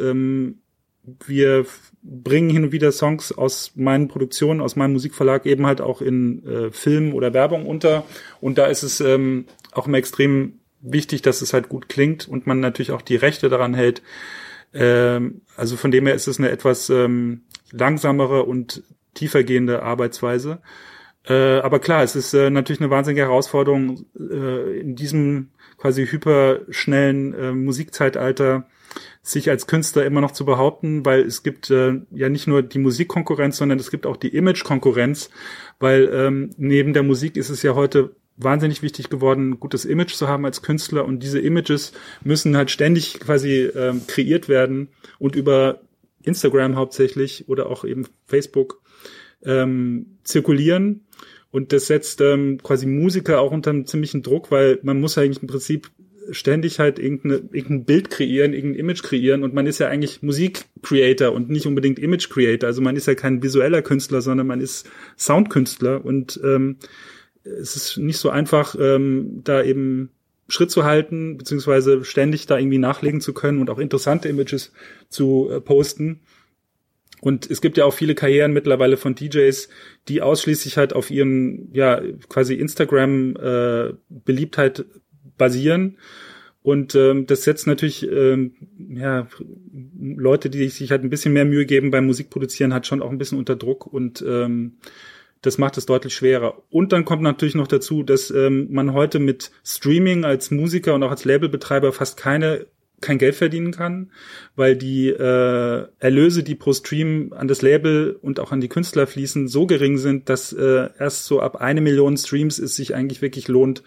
wir bringen hin und wieder Songs aus meinen Produktionen, aus meinem Musikverlag eben halt auch in Film oder Werbung unter. Und da ist es auch immer extrem wichtig, dass es halt gut klingt und man natürlich auch die Rechte daran hält. Also von dem her ist es eine etwas langsamere und tiefergehende Arbeitsweise. Äh, aber klar, es ist äh, natürlich eine wahnsinnige Herausforderung, äh, in diesem quasi hyperschnellen äh, Musikzeitalter sich als Künstler immer noch zu behaupten, weil es gibt äh, ja nicht nur die Musikkonkurrenz, sondern es gibt auch die Image-Konkurrenz, weil ähm, neben der Musik ist es ja heute wahnsinnig wichtig geworden, ein gutes Image zu haben als Künstler, und diese Images müssen halt ständig quasi ähm, kreiert werden und über Instagram hauptsächlich oder auch eben Facebook ähm, zirkulieren. Und das setzt ähm, quasi Musiker auch unter einem ziemlichen Druck, weil man muss eigentlich im Prinzip ständig halt irgendeine, irgendein Bild kreieren, irgendein Image kreieren, und man ist ja eigentlich Musik-Creator und nicht unbedingt Image-Creator. Also man ist ja kein visueller Künstler, sondern man ist Soundkünstler, und ähm, es ist nicht so einfach, ähm, da eben Schritt zu halten, beziehungsweise ständig da irgendwie nachlegen zu können und auch interessante Images zu äh, posten. Und es gibt ja auch viele Karrieren mittlerweile von D Js, die ausschließlich halt auf ihren, ja, quasi Instagram-Beliebtheit äh, basieren. Und ähm, das setzt natürlich ähm, ja, Leute, die sich halt ein bisschen mehr Mühe geben beim Musikproduzieren, halt schon auch ein bisschen unter Druck, und ähm, das macht es deutlich schwerer. Und dann kommt natürlich noch dazu, dass ähm, man heute mit Streaming als Musiker und auch als Labelbetreiber fast keine kein Geld verdienen kann, weil die äh, Erlöse, die pro Stream an das Label und auch an die Künstler fließen, so gering sind, dass äh, erst so ab eine Million Streams es sich eigentlich wirklich lohnt,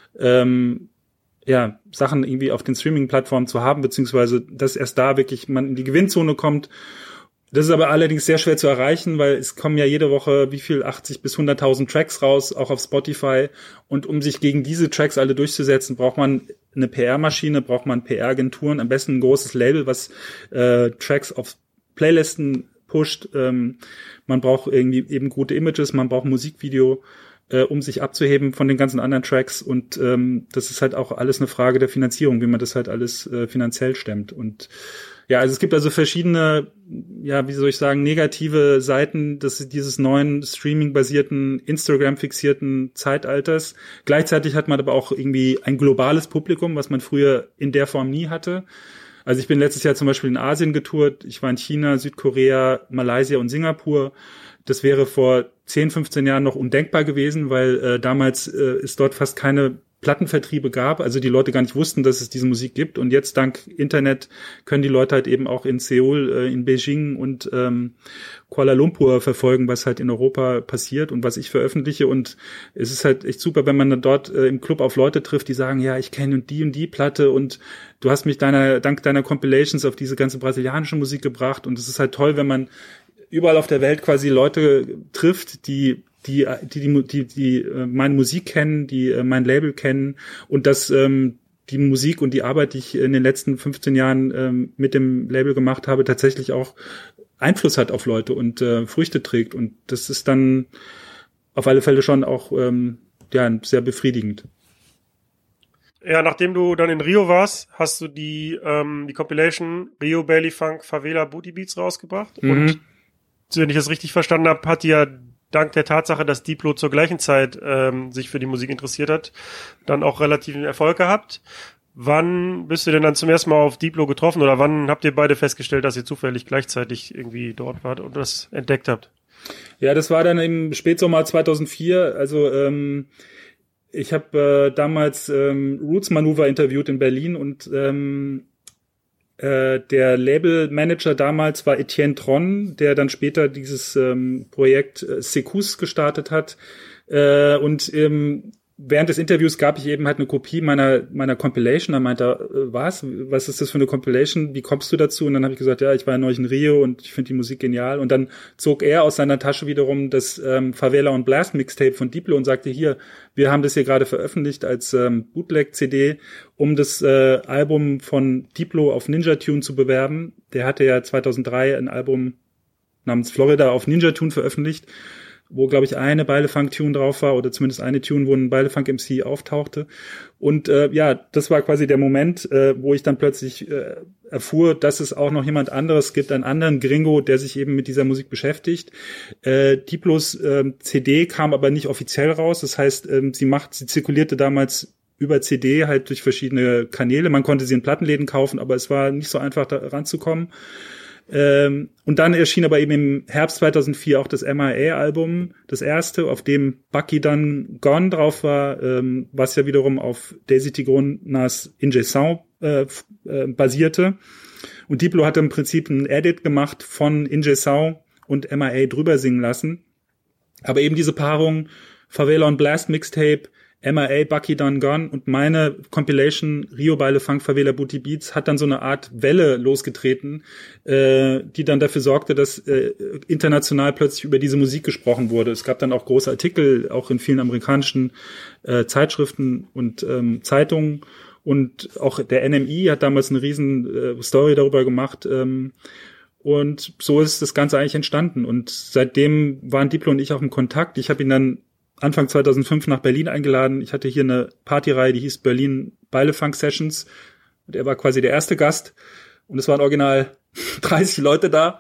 ähm, ja, Sachen irgendwie auf den Streaming-Plattformen zu haben, beziehungsweise dass erst da wirklich man in die Gewinnzone kommt. Das ist aber allerdings sehr schwer zu erreichen, weil es kommen ja jede Woche wie viel, achtzig bis hunderttausend Tracks raus, auch auf Spotify. Und um sich gegen diese Tracks alle durchzusetzen, braucht man eine P R-Maschine, braucht man P R-Agenturen, am besten ein großes Label, was äh, Tracks auf Playlisten pusht. Ähm, man braucht irgendwie eben gute Images, man braucht ein Musikvideo, äh, um sich abzuheben von den ganzen anderen Tracks. Und ähm, das ist halt auch alles eine Frage der Finanzierung, wie man das halt alles äh, finanziell stemmt. Und ja, also es gibt also verschiedene, ja, wie soll ich sagen, negative Seiten des, dieses neuen Streaming-basierten, Instagram-fixierten Zeitalters. Gleichzeitig hat man aber auch irgendwie ein globales Publikum, was man früher in der Form nie hatte. Also ich bin letztes Jahr zum Beispiel in Asien getourt. Ich war in China, Südkorea, Malaysia und Singapur. Das wäre vor zehn, fünfzehn Jahren noch undenkbar gewesen, weil äh, damals äh, es dort fast keine Plattenvertriebe gab, also die Leute gar nicht wussten, dass es diese Musik gibt, und jetzt dank Internet können die Leute halt eben auch in Seoul, äh, in Beijing und ähm, Kuala Lumpur verfolgen, was halt in Europa passiert und was ich veröffentliche, und es ist halt echt super, wenn man dann dort äh, im Club auf Leute trifft, die sagen, ja, ich kenne die und die Platte und du hast mich deiner, dank deiner Compilations auf diese ganze brasilianische Musik gebracht, und es ist halt toll, wenn man überall auf der Welt quasi Leute trifft, die die die die die, die äh, meine Musik kennen, die äh, mein Label kennen, und dass ähm, die Musik und die Arbeit, die ich in den letzten fünfzehn Jahren ähm, mit dem Label gemacht habe, tatsächlich auch Einfluss hat auf Leute und äh, Früchte trägt, und das ist dann auf alle Fälle schon auch ähm, ja sehr befriedigend. Ja, nachdem du dann in Rio warst, hast du die ähm, die Compilation Rio Bailey Funk Favela Booty Beats rausgebracht, mhm. Und wenn ich das richtig verstanden habe, hat die ja dank der Tatsache, dass Diplo zur gleichen Zeit ähm, sich für die Musik interessiert hat, dann auch relativen Erfolg gehabt. Wann bist du denn dann zum ersten Mal auf Diplo getroffen, oder wann habt ihr beide festgestellt, dass ihr zufällig gleichzeitig irgendwie dort wart und das entdeckt habt? Ja, das war dann im Spätsommer zweitausendvier. Also ähm, ich habe äh, damals ähm, Roots Manuva interviewt in Berlin, und ähm, der Labelmanager damals war Etienne Tron, der dann später dieses ähm, Projekt äh, Secus gestartet hat. Äh, und ähm, während des Interviews gab ich eben halt eine Kopie meiner meiner Compilation. Da meinte er, äh, was? Was ist das für eine Compilation? Wie kommst du dazu? Und dann habe ich gesagt, ja, ich war neulich in Rio und ich finde die Musik genial. Und dann zog er aus seiner Tasche wiederum das ähm, Favela und Blast Mixtape von Diplo und sagte, hier, wir haben das hier gerade veröffentlicht als ähm, Bootleg-C D, um das äh, Album von Diplo auf Ninja Tune zu bewerben. Der hatte ja zweitausenddrei ein Album namens Florida auf Ninja Tune veröffentlicht, wo, glaube ich, eine Beile-Funk-Tune drauf war, oder zumindest eine Tune, wo ein Beile-Funk-M C auftauchte. Und äh, ja, das war quasi der Moment, äh, wo ich dann plötzlich äh, erfuhr, dass es auch noch jemand anderes gibt, einen anderen Gringo, der sich eben mit dieser Musik beschäftigt. Äh, Diplos äh, C D kam aber nicht offiziell raus. Das heißt, äh, sie macht, sie zirkulierte damals über C D halt durch verschiedene Kanäle. Man konnte sie in Plattenläden kaufen, aber es war nicht so einfach, da ranzukommen. Ähm, und dann erschien aber eben im Herbst zweitausendvier auch das M I A-Album, das erste, auf dem Bucky Done Gone drauf war, ähm, was ja wiederum auf Daisy Tigronas Ingé Sound äh, äh, basierte. Und Diplo hatte im Prinzip ein Edit gemacht von Ingé Sound und M I A drüber singen lassen. Aber eben diese Paarung Favela on Blast Mixtape, M I A, Bucky Done Gone und meine Compilation Rio Baile Funk Favela Booty Beats hat dann so eine Art Welle losgetreten, äh, die dann dafür sorgte, dass äh, international plötzlich über diese Musik gesprochen wurde. Es gab dann auch große Artikel, auch in vielen amerikanischen äh, Zeitschriften und ähm, Zeitungen. Und auch der N M I hat damals eine riesen äh, Story darüber gemacht. Ähm, und so ist das Ganze eigentlich entstanden. Und seitdem waren Diplo und ich auch im Kontakt. Ich habe ihn dann Anfang zweitausendfünf nach Berlin eingeladen. Ich hatte hier eine Partyreihe, die hieß Berlin Baile Funk Sessions. Und er war quasi der erste Gast. Und es waren original dreißig Leute da.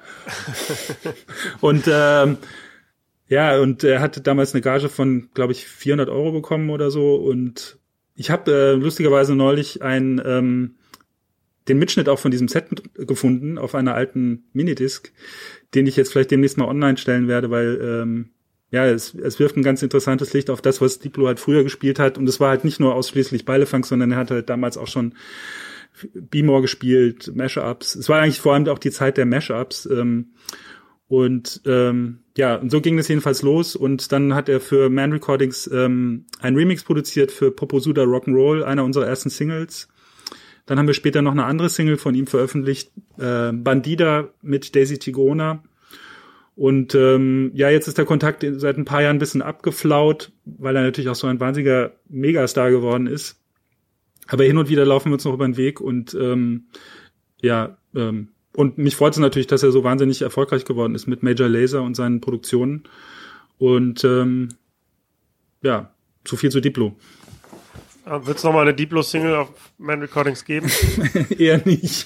und ähm, ja, und er hatte damals eine Gage von, glaube ich, vierhundert Euro bekommen oder so. Und ich habe äh, lustigerweise neulich ein, ähm, den Mitschnitt auch von diesem Set gefunden auf einer alten Minidisc, den ich jetzt vielleicht demnächst mal online stellen werde, weil ähm, ja, es, es wirft ein ganz interessantes Licht auf das, was Diplo halt früher gespielt hat. Und es war halt nicht nur ausschließlich Baile-Funk, sondern er hat halt damals auch schon B-More gespielt, Mashups. Es war eigentlich vor allem auch die Zeit der Mashups. Ähm, und ähm, ja, und so ging es jedenfalls los. Und dann hat er für Man Recordings ähm, ein Remix produziert für Popozuda Rock'n'Roll, einer unserer ersten Singles. Dann haben wir später noch eine andere Single von ihm veröffentlicht, äh, Bandida mit Daisy Tigrona. Und ähm, ja, jetzt ist der Kontakt seit ein paar Jahren ein bisschen abgeflaut, weil er natürlich auch so ein wahnsinniger Megastar geworden ist. Aber hin und wieder laufen wir uns noch über den Weg und ähm, ja, ähm, und mich freut es natürlich, dass er so wahnsinnig erfolgreich geworden ist mit Major Lazer und seinen Produktionen. Und ähm, ja, so viel zu Diplo. Wird es nochmal eine Diplo-Single auf Man Recordings geben? Eher nicht.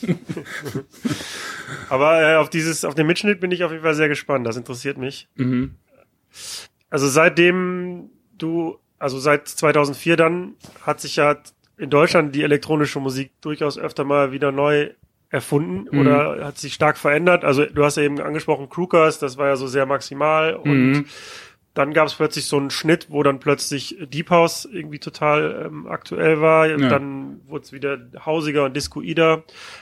Aber äh, auf dieses, auf den Mitschnitt bin ich auf jeden Fall sehr gespannt. Das interessiert mich. Mhm. Also seitdem du, also seit zweitausendvier dann, hat sich ja in Deutschland die elektronische Musik durchaus öfter mal wieder neu erfunden mhm. oder hat sich stark verändert. Also du hast ja eben angesprochen, Crookers, das war ja so sehr maximal und Mhm. dann gab es plötzlich so einen Schnitt, wo dann plötzlich Deep House irgendwie total ähm, aktuell war. Ja. Dann wurde es wieder hausiger und discoider.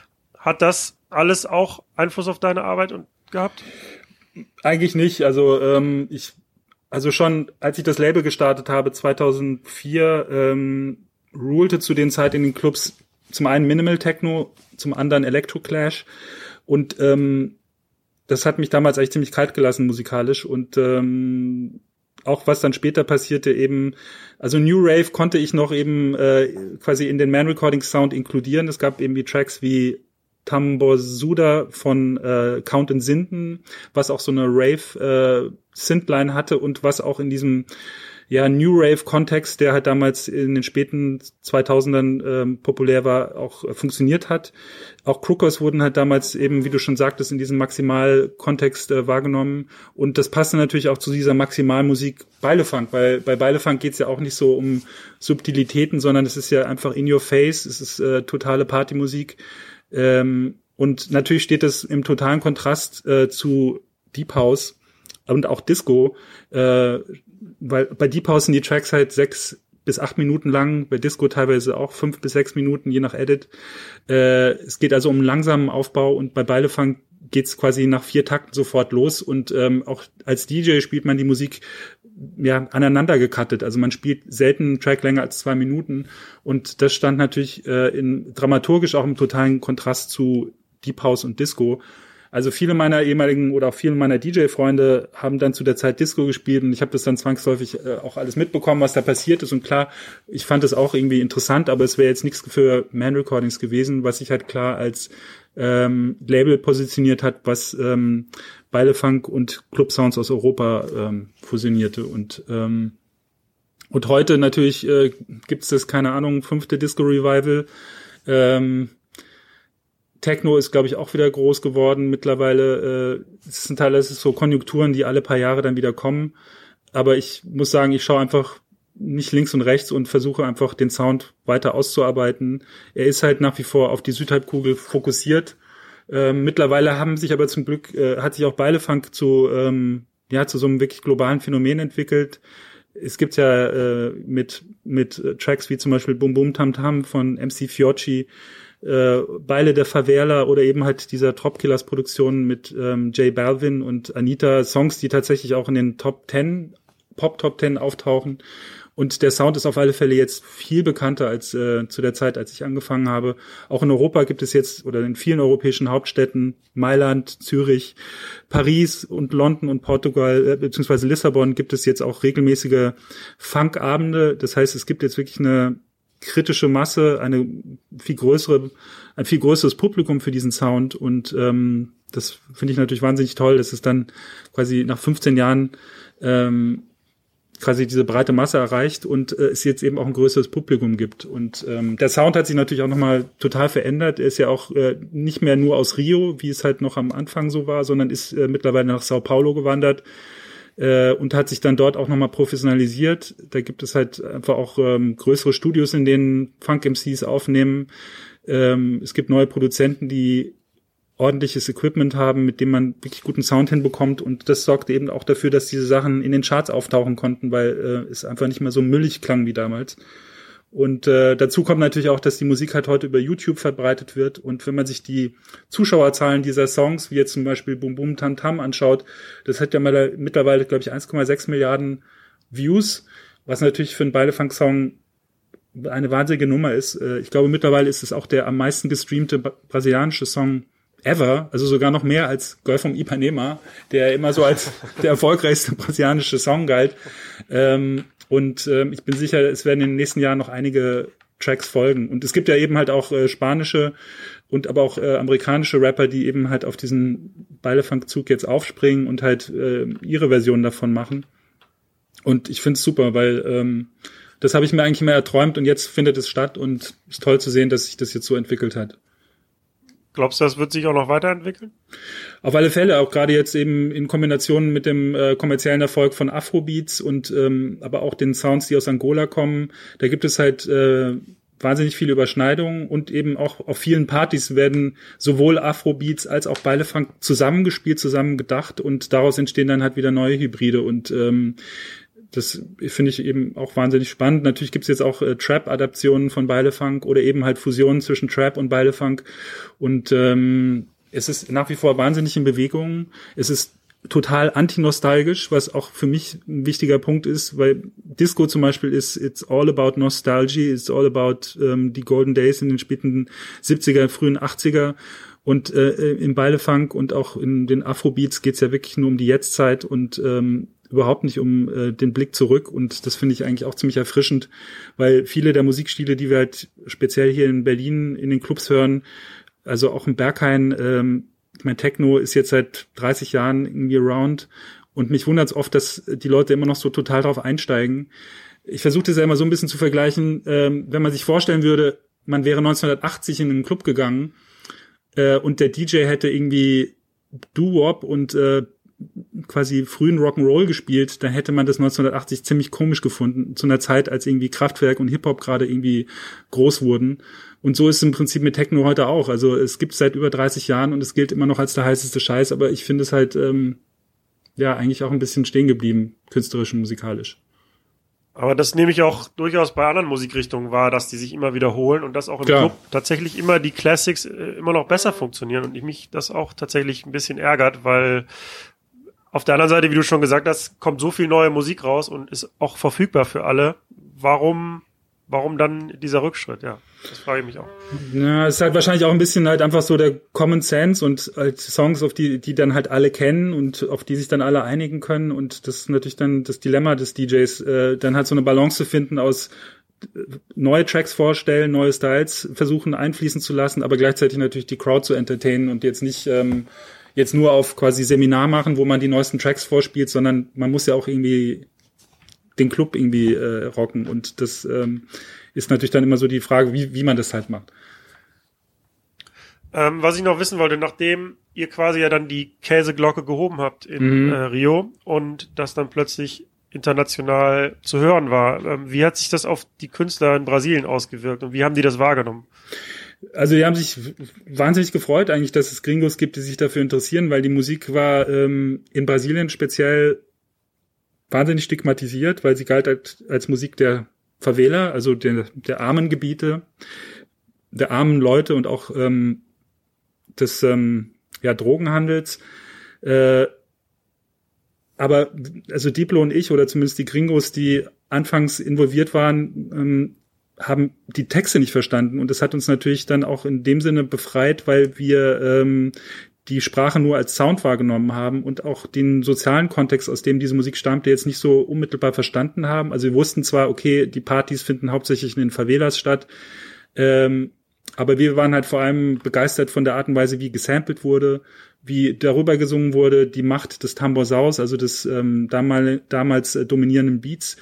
Hat das alles auch Einfluss auf deine Arbeit und gehabt? Eigentlich nicht. Also ähm, ich, also schon, als ich das Label gestartet habe, zweitausendvier, ähm, rulte zu den Zeit in den Clubs zum einen Minimal Techno, zum anderen Electro Clash und ähm, das hat mich damals eigentlich ziemlich kalt gelassen musikalisch und ähm, auch was dann später passierte eben, also New Rave konnte ich noch eben äh, quasi in den Man Recording Sound inkludieren. Es gab eben die Tracks wie Tamboursuda von äh, Count in Sinden, was auch so eine Rave äh, Synthline hatte und was auch in diesem ja New Rave Kontext, der halt damals in den späten zweitausendern ähm, populär war, auch äh, funktioniert hat. Auch Crookers wurden halt damals eben, wie du schon sagtest, in diesem Maximal-Kontext äh, wahrgenommen und das passte natürlich auch zu dieser Maximalmusik Baile-Funk, weil bei Baile-Funk geht's ja auch nicht so um Subtilitäten, sondern es ist ja einfach in your face, es ist äh, totale Partymusik ähm, und natürlich steht das im totalen Kontrast äh, zu Deep House und auch Disco, äh, weil bei Deep House sind die Tracks halt sechs bis acht Minuten lang, bei Disco teilweise auch fünf bis sechs Minuten, je nach Edit. Äh, es geht also um einen langsamen Aufbau und bei Baile-Funk geht's quasi nach vier Takten sofort los und ähm, auch als D J spielt man die Musik ja aneinander gecuttet. Also man spielt selten einen Track länger als zwei Minuten und das stand natürlich äh, in dramaturgisch auch im totalen Kontrast zu Deep House und Disco. Also viele meiner ehemaligen oder auch viele meiner D J-Freunde haben dann zu der Zeit Disco gespielt und ich habe das dann zwangsläufig äh, auch alles mitbekommen, was da passiert ist. Und klar, ich fand es auch irgendwie interessant, aber es wäre jetzt nichts für Man Recordings gewesen, was sich halt klar als ähm, Label positioniert hat, was ähm, Baile-Funk und Club Sounds aus Europa ähm, fusionierte. Und ähm, und heute natürlich äh, gibt es das, keine Ahnung, fünfte Disco-Revival. Ähm, Techno ist, glaube ich, auch wieder groß geworden mittlerweile. Äh, es sind teilweise so Konjunkturen, die alle paar Jahre dann wieder kommen. Aber ich muss sagen, ich schaue einfach nicht links und rechts und versuche einfach den Sound weiter auszuarbeiten. Er ist halt nach wie vor auf die Südhalbkugel fokussiert. Ähm, mittlerweile haben sich aber zum Glück, äh, hat sich auch Beilefunk zu, ähm, ja, zu so einem wirklich globalen Phänomen entwickelt. Es gibt ja äh, mit mit Tracks wie zum Beispiel Bum Bum Tam Tam von M C Fiocchi, äh, Beile der Favela oder eben halt dieser Tropkillers Produktion mit ähm, J Balvin und Anita, Songs, die tatsächlich auch in den Top Ten, Pop Top Ten auftauchen. Und der Sound ist auf alle Fälle jetzt viel bekannter als äh, zu der Zeit, als ich angefangen habe. Auch in Europa gibt es jetzt, oder in vielen europäischen Hauptstädten, Mailand, Zürich, Paris und London und Portugal, äh, beziehungsweise Lissabon, gibt es jetzt auch regelmäßige Funkabende. Das heißt, es gibt jetzt wirklich eine kritische Masse, eine viel größere, ein viel größeres Publikum für diesen Sound. Und ähm, das finde ich natürlich wahnsinnig toll, dass es dann quasi nach fünfzehn Jahren ähm, quasi diese breite Masse erreicht und äh, es jetzt eben auch ein größeres Publikum gibt. Und ähm, der Sound hat sich natürlich auch nochmal total verändert. Er ist ja auch äh, nicht mehr nur aus Rio, wie es halt noch am Anfang so war, sondern ist äh, mittlerweile nach Sao Paulo gewandert äh, und hat sich dann dort auch nochmal professionalisiert. Da gibt es halt einfach auch ähm, größere Studios, in denen Funk-M Cs aufnehmen. Ähm, es gibt neue Produzenten, die ordentliches Equipment haben, mit dem man wirklich guten Sound hinbekommt, und das sorgt eben auch dafür, dass diese Sachen in den Charts auftauchen konnten, weil äh, es einfach nicht mehr so müllig klang wie damals. Und äh, dazu kommt natürlich auch, dass die Musik halt heute über YouTube verbreitet wird, und wenn man sich die Zuschauerzahlen dieser Songs, wie jetzt zum Beispiel Bum Bum Tam Tam anschaut, das hat ja mal mittlerweile, glaube ich, eins Komma sechs Milliarden Views, was natürlich für einen Beilefunk-Song eine wahnsinnige Nummer ist. Äh, ich glaube, mittlerweile ist es auch der am meisten gestreamte ba- brasilianische Song ever, also sogar noch mehr als Girl from Ipanema, der immer so als der erfolgreichste brasilianische Song galt. Ähm, und ähm, ich bin sicher, es werden in den nächsten Jahren noch einige Tracks folgen. Und es gibt ja eben halt auch äh, spanische und aber auch äh, amerikanische Rapper, die eben halt auf diesen Beilefunk-Zug jetzt aufspringen und halt äh, ihre Version davon machen. Und ich finde es super, weil ähm, das habe ich mir eigentlich immer erträumt, und jetzt findet es statt, und es ist toll zu sehen, dass sich das jetzt so entwickelt hat. Glaubst du, das wird sich auch noch weiterentwickeln? Auf alle Fälle, auch gerade jetzt eben in Kombination mit dem äh, kommerziellen Erfolg von Afrobeats und ähm, aber auch den Sounds, die aus Angola kommen. Da gibt es halt äh, wahnsinnig viele Überschneidungen, und eben auch auf vielen Partys werden sowohl Afrobeats als auch Beilefunk zusammengespielt, zusammen gedacht, und daraus entstehen dann halt wieder neue Hybride, und ähm, das finde ich eben auch wahnsinnig spannend. Natürlich gibt's jetzt auch äh, Trap-Adaptionen von Beilefunk oder eben halt Fusionen zwischen Trap und Beilefunk. Und ähm, es ist nach wie vor wahnsinnig in Bewegung. Es ist total antinostalgisch, was auch für mich ein wichtiger Punkt ist, weil Disco zum Beispiel ist, it's all about nostalgia, it's all about ähm, die Golden Days in den späten siebziger, frühen achtziger. Und äh, im Beilefunk und auch in den Afrobeats geht's ja wirklich nur um die Jetztzeit und ähm, überhaupt nicht um äh, den Blick zurück, und das finde ich eigentlich auch ziemlich erfrischend, weil viele der Musikstile, die wir halt speziell hier in Berlin in den Clubs hören, also auch im Berghain, ähm, ich meine, Techno ist jetzt seit dreißig Jahren irgendwie around, und mich wundert es oft, dass die Leute immer noch so total drauf einsteigen. Ich versuche das ja immer so ein bisschen zu vergleichen, ähm, wenn man sich vorstellen würde, man wäre neunzehnhundertachtzig in einen Club gegangen äh, und der D J hätte irgendwie Doo-Wop und äh, quasi frühen Rock'n'Roll gespielt, dann hätte man das neunzehnhundertachtzig ziemlich komisch gefunden, zu einer Zeit, als irgendwie Kraftwerk und Hip-Hop gerade irgendwie groß wurden. Und so ist es im Prinzip mit Techno heute auch. Also es gibt es seit über dreißig Jahren, und es gilt immer noch als der heißeste Scheiß, aber ich finde es halt ähm, ja eigentlich auch ein bisschen stehen geblieben, künstlerisch und musikalisch. Aber das nehme ich auch durchaus bei anderen Musikrichtungen wahr, dass die sich immer wiederholen und dass auch im Klar. Club tatsächlich immer die Classics äh, immer noch besser funktionieren, und ich mich das auch tatsächlich ein bisschen ärgert, weil auf der anderen Seite, wie du schon gesagt hast, kommt so viel neue Musik raus und ist auch verfügbar für alle. Warum, warum dann dieser Rückschritt? Ja, das frage ich mich auch. Ja, es ist halt wahrscheinlich auch ein bisschen halt einfach so der Common Sense und halt Songs, auf die, die dann halt alle kennen und auf die sich dann alle einigen können. Und das ist natürlich dann das Dilemma des D Js, äh, dann halt so eine Balance zu finden aus neue Tracks vorstellen, neue Styles versuchen einfließen zu lassen, aber gleichzeitig natürlich die Crowd zu entertainen und jetzt nicht ähm, jetzt nur auf quasi Seminar machen, wo man die neuesten Tracks vorspielt, sondern man muss ja auch irgendwie den Club irgendwie äh, rocken, und das ähm, ist natürlich dann immer so die Frage, wie wie man das halt macht. Ähm, was ich noch wissen wollte, nachdem ihr quasi ja dann die Käseglocke gehoben habt in Mhm. äh, Rio und das dann plötzlich international zu hören war, ähm, wie hat sich das auf die Künstler in Brasilien ausgewirkt und wie haben die das wahrgenommen? Also die haben sich wahnsinnig gefreut eigentlich, dass es Gringos gibt, die sich dafür interessieren, weil die Musik war ähm, in Brasilien speziell wahnsinnig stigmatisiert, weil sie galt als, als Musik der Favela, also der, der armen Gebiete, der armen Leute und auch ähm, des ähm, ja, Drogenhandels. Äh, aber also Diplo und ich, oder zumindest die Gringos, die anfangs involviert waren, ähm, haben die Texte nicht verstanden. Und das hat uns natürlich dann auch in dem Sinne befreit, weil wir ähm, die Sprache nur als Sound wahrgenommen haben und auch den sozialen Kontext, aus dem diese Musik stammte, jetzt nicht so unmittelbar verstanden haben. Also wir wussten zwar, okay, die Partys finden hauptsächlich in den Favelas statt, ähm, aber wir waren halt vor allem begeistert von der Art und Weise, wie gesampelt wurde, wie darüber gesungen wurde, die Macht des Tamborsaus, also des ähm, damals, damals äh, dominierenden Beats.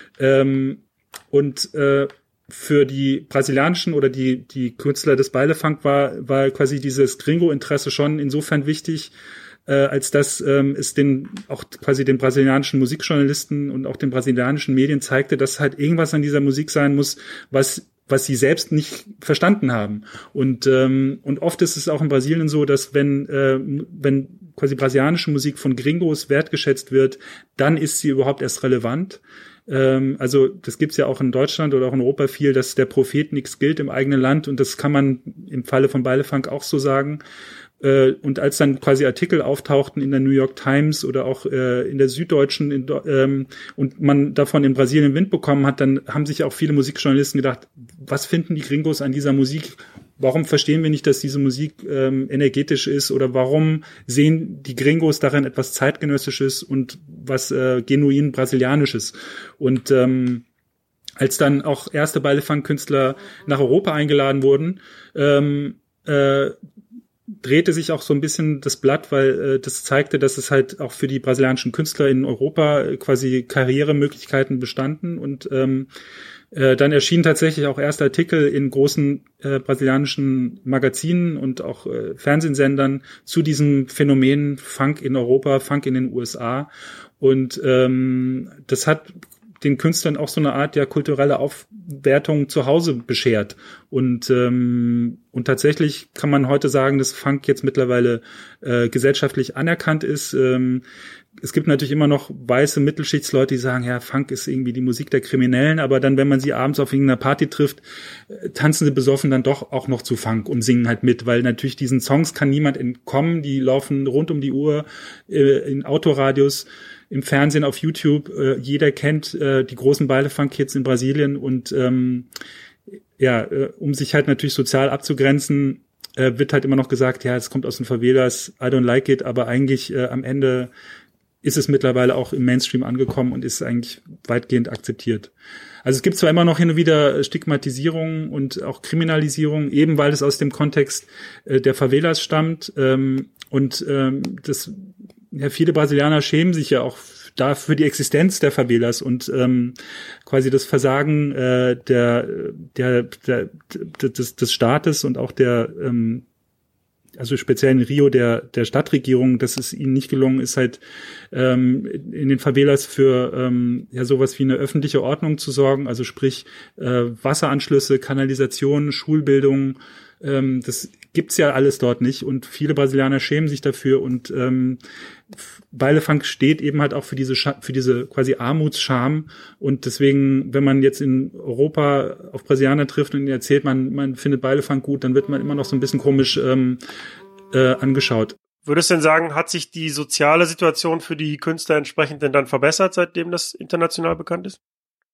Ähm, und äh, für die brasilianischen oder die die Künstler des Baile-Funk war war quasi dieses Gringo-Interesse schon insofern wichtig, äh, als dass ähm, es den auch quasi den brasilianischen Musikjournalisten und auch den brasilianischen Medien zeigte, dass halt irgendwas an dieser Musik sein muss, was was sie selbst nicht verstanden haben. Und ähm, und oft ist es auch in Brasilien so, dass wenn äh, wenn quasi brasilianische Musik von Gringos wertgeschätzt wird, dann ist sie überhaupt erst relevant. Ähm, also das gibt's ja auch in Deutschland oder auch in Europa viel, dass der Prophet nichts gilt im eigenen Land, und das kann man im Falle von Baile-Funk auch so sagen. Äh, und als dann quasi Artikel auftauchten in der New York Times oder auch äh, in der Süddeutschen in, ähm, und man davon in Brasilien Wind bekommen hat, dann haben sich auch viele Musikjournalisten gedacht, was finden die Gringos an dieser Musik? Warum verstehen wir nicht, dass diese Musik ähm, energetisch ist, oder warum sehen die Gringos darin etwas Zeitgenössisches und was äh, genuin Brasilianisches? Und ähm, als dann auch erste Baile-Funk-Künstler nach Europa eingeladen wurden, ähm, äh, drehte sich auch so ein bisschen das Blatt, weil äh, das zeigte, dass es halt auch für die brasilianischen Künstler in Europa äh, quasi Karrieremöglichkeiten bestanden. Und ähm, äh, dann erschienen tatsächlich auch erste Artikel in großen äh, brasilianischen Magazinen und auch äh, Fernsehsendern zu diesem Phänomen Funk in Europa, Funk in den U S A. Und ähm, das hat den Künstlern auch so eine Art ja kulturelle Aufwertung zu Hause beschert. Und ähm, und tatsächlich kann man heute sagen, dass Funk jetzt mittlerweile äh, gesellschaftlich anerkannt ist. Ähm, es gibt natürlich immer noch weiße Mittelschichtsleute, die sagen, ja, Funk ist irgendwie die Musik der Kriminellen, aber dann, wenn man sie abends auf irgendeiner Party trifft, äh, tanzen sie besoffen dann doch auch noch zu Funk und singen halt mit, weil natürlich diesen Songs kann niemand entkommen, die laufen rund um die Uhr äh, in Autoradios, im Fernsehen, auf YouTube. Äh, jeder kennt äh, die großen Baile-Funk-Hits in Brasilien, und ähm, ja, äh, um sich halt natürlich sozial abzugrenzen, äh, wird halt immer noch gesagt, ja, es kommt aus den Favelas, I don't like it, aber eigentlich äh, am Ende ist es mittlerweile auch im Mainstream angekommen und ist eigentlich weitgehend akzeptiert. Also es gibt zwar immer noch hin und wieder Stigmatisierung und auch Kriminalisierung, eben weil es aus dem Kontext äh, der Favelas stammt, ähm, und ähm, das ja, viele Brasilianer schämen sich ja auch da für die Existenz der Favelas und ähm, quasi das Versagen äh, der, der, der, der des, des Staates und auch der, ähm, also speziell in Rio der der Stadtregierung, dass es ihnen nicht gelungen ist, halt ähm, in den Favelas für ähm, ja sowas wie eine öffentliche Ordnung zu sorgen, also sprich äh, Wasseranschlüsse, Kanalisation, Schulbildung. Ähm, das gibt's ja alles dort nicht, und viele Brasilianer schämen sich dafür, und ähm, Baile-Funk steht eben halt auch für diese Scha- für diese quasi Armutsscham, und deswegen, wenn man jetzt in Europa auf Brasilianer trifft und ihnen erzählt, man man findet Baile-Funk gut, dann wird man immer noch so ein bisschen komisch ähm, äh, angeschaut. Würdest du denn sagen, hat sich die soziale Situation für die Künstler entsprechend denn dann verbessert, seitdem das international bekannt ist?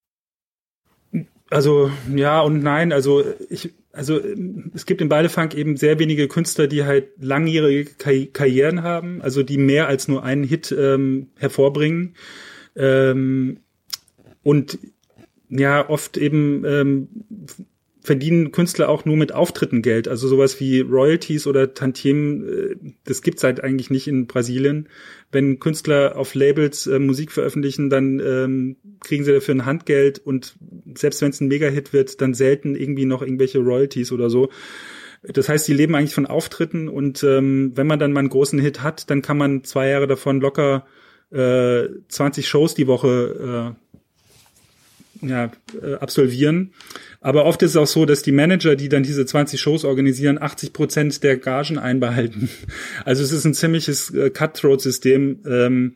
Also ja und nein, also ich also es gibt im Baile-Funk eben sehr wenige Künstler, die halt langjährige Kar- Karrieren haben, also die mehr als nur einen Hit ähm, hervorbringen, ähm, und ja oft eben ähm, verdienen Künstler auch nur mit Auftritten Geld, also sowas wie Royalties oder Tantiemen, äh, das gibt's halt eigentlich nicht in Brasilien. Wenn Künstler auf Labels äh, Musik veröffentlichen, dann ähm, kriegen sie dafür ein Handgeld, und selbst wenn es ein Mega-Hit wird, dann selten irgendwie noch irgendwelche Royalties oder so. Das heißt, sie leben eigentlich von Auftritten, und ähm, wenn man dann mal einen großen Hit hat, dann kann man zwei Jahre davon locker äh, zwanzig Shows die Woche äh, ja, äh, absolvieren. Aber oft ist es auch so, dass die Manager, die dann diese zwanzig Shows organisieren, achtzig Prozent der Gagen einbehalten. Also es ist ein ziemliches äh, Cutthroat-System. Ähm,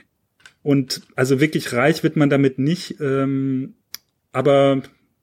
und also wirklich reich wird man damit nicht. Ähm, aber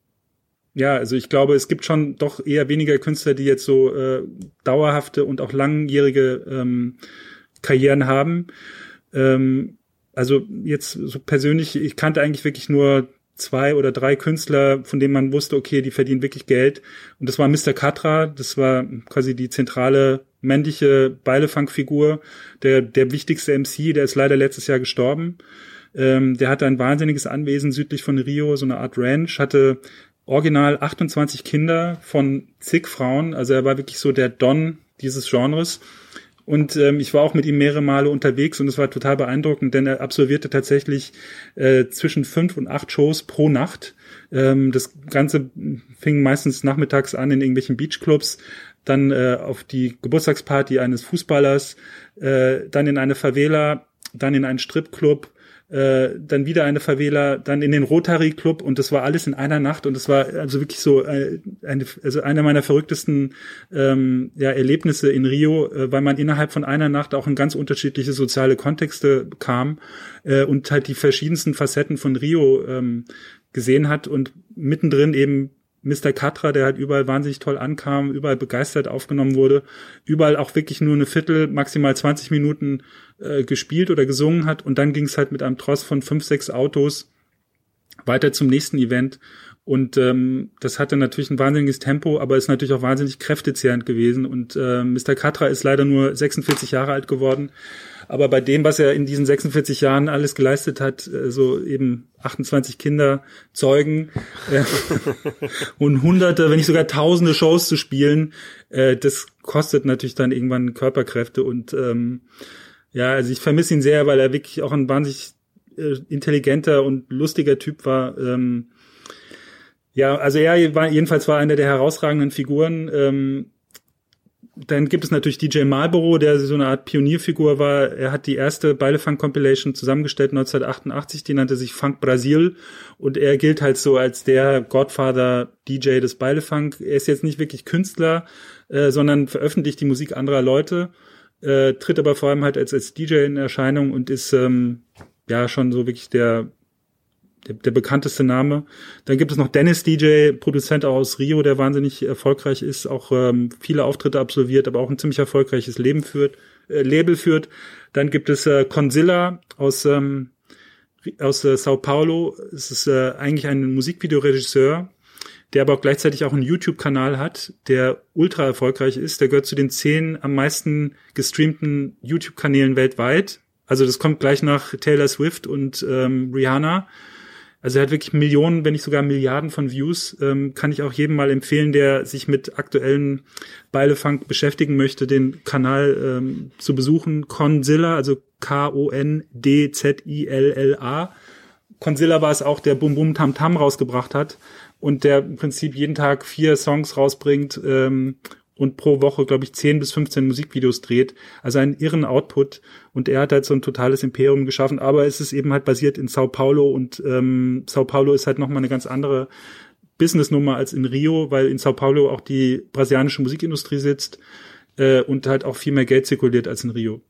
ja, also ich glaube, es gibt schon doch eher weniger Künstler, die jetzt so äh, dauerhafte und auch langjährige ähm, Karrieren haben. Ähm, also jetzt so persönlich, ich kannte eigentlich wirklich nur zwei oder drei Künstler, von denen man wusste, okay, die verdienen wirklich Geld. Und das war Mister Catra, das war quasi die zentrale männliche Beilefunk-Figur, der der wichtigste M C, der ist leider letztes Jahr gestorben. Ähm, der hatte ein wahnsinniges Anwesen südlich von Rio, so eine Art Ranch, hatte original achtundzwanzig Kinder von zig Frauen, also er war wirklich so der Don dieses Genres. Und ähm, ich war auch mit ihm mehrere Male unterwegs und es war total beeindruckend, denn er absolvierte tatsächlich äh, zwischen fünf und acht Shows pro Nacht. Ähm, das Ganze fing meistens nachmittags an in irgendwelchen Beachclubs, dann äh, auf die Geburtstagsparty eines Fußballers, äh, dann in eine Favela, dann in einen Stripclub, äh, dann wieder eine Favela, dann in den Rotary Club und das war alles in einer Nacht und das war also wirklich so äh, eine, also einer meiner verrücktesten ähm, ja, Erlebnisse in Rio, äh, weil man innerhalb von einer Nacht auch in ganz unterschiedliche soziale Kontexte kam äh, und halt die verschiedensten Facetten von Rio ähm, gesehen hat und mittendrin eben Mister Catra, der halt überall wahnsinnig toll ankam, überall begeistert aufgenommen wurde, überall auch wirklich nur eine Viertel, maximal zwanzig Minuten äh, gespielt oder gesungen hat und dann ging es halt mit einem Tross von fünf, sechs Autos weiter zum nächsten Event und ähm, das hatte natürlich ein wahnsinniges Tempo, aber ist natürlich auch wahnsinnig kräftezehrend gewesen und äh, Mister Catra ist leider nur sechsundvierzig Jahre alt geworden. Aber bei dem, was er in diesen sechsundvierzig Jahren alles geleistet hat, so eben achtundzwanzig Kinder zeugen äh, und hunderte, wenn nicht sogar tausende Shows zu spielen, äh, das kostet natürlich dann irgendwann Körperkräfte. Und ähm, ja, also ich vermisse ihn sehr, weil er wirklich auch ein wahnsinnig äh, intelligenter und lustiger Typ war. Ähm, ja, also er war jedenfalls war einer der herausragenden Figuren. Ähm, Dann gibt es natürlich D J Marlboro, der so eine Art Pionierfigur war. Er hat die erste Beilefunk-Compilation zusammengestellt neunzehnhundertachtundachtzig, die nannte sich Funk Brasil und er gilt halt so als der Godfather D J des Beilefunk. Er ist jetzt nicht wirklich Künstler, äh, sondern veröffentlicht die Musik anderer Leute, äh, tritt aber vor allem halt als, als D J in Erscheinung und ist ähm, ja schon so wirklich der Der, der bekannteste Name. Dann gibt es noch Dennis D J, Produzent auch aus Rio, der wahnsinnig erfolgreich ist, auch ähm, viele Auftritte absolviert, aber auch ein ziemlich erfolgreiches Leben führt, äh, Label führt. Dann gibt es äh, Conzilla aus ähm, aus äh, Sao Paulo. Es ist äh, eigentlich ein Musikvideoregisseur, der aber auch gleichzeitig auch einen YouTube-Kanal hat, der ultra erfolgreich ist. Der gehört zu den zehn am meisten gestreamten YouTube-Kanälen weltweit. Also das kommt gleich nach Taylor Swift und ähm, Rihanna. Also er hat wirklich Millionen, wenn nicht sogar Milliarden von Views. Ähm, kann ich auch jedem mal empfehlen, der sich mit aktuellen Beilefunk beschäftigen möchte, den Kanal ähm, zu besuchen. Conzilla, also K O N D Z I L L A. Conzilla war es auch, der Bum Bum Tam Tam rausgebracht hat und der im Prinzip jeden Tag vier Songs rausbringt ähm, und pro Woche, glaube ich, zehn bis fünfzehn Musikvideos dreht. Also einen irren Output. Und er hat halt so ein totales Imperium geschaffen. Aber es ist eben halt basiert in Sao Paulo. Und ähm, Sao Paulo ist halt nochmal eine ganz andere Businessnummer als in Rio, weil in Sao Paulo auch die brasilianische Musikindustrie sitzt äh, und halt auch viel mehr Geld zirkuliert als in Rio.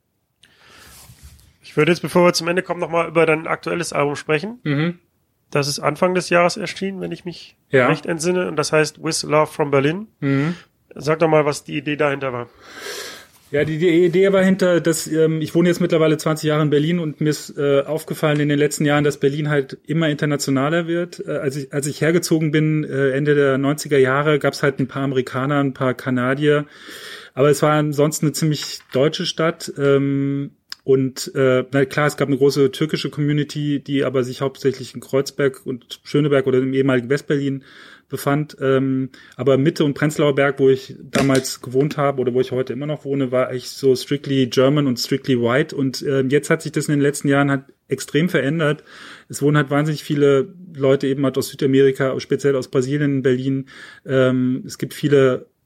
Ich würde jetzt, bevor wir zum Ende kommen, nochmal über dein aktuelles Album sprechen. Mhm. Das ist Anfang des Jahres erschienen, wenn ich mich ja. recht entsinne. Und das heißt With Love from Berlin. Mhm. Sag doch mal, was die Idee dahinter war. Ja, die, die Idee war hinter, dass ähm, ich wohne jetzt mittlerweile zwanzig Jahre in Berlin und mir ist äh, aufgefallen in den letzten Jahren, dass Berlin halt immer internationaler wird. Äh, als ich als ich hergezogen bin, äh, Ende der neunziger Jahre, gab es halt ein paar Amerikaner, ein paar Kanadier, aber es war ansonsten eine ziemlich deutsche Stadt. Ähm, und äh, na klar, es gab eine große türkische Community, die aber sich hauptsächlich in Kreuzberg und Schöneberg oder im ehemaligen Westberlin befand, ähm, aber Mitte und Prenzlauer Berg, wo ich damals gewohnt habe oder wo ich heute immer noch wohne, war eigentlich so strictly German und strictly white und äh, jetzt hat sich das in den letzten Jahren halt extrem verändert. Es wohnen halt wahnsinnig viele Leute eben halt aus Südamerika, speziell aus Brasilien, Berlin. Ähm, es gibt viele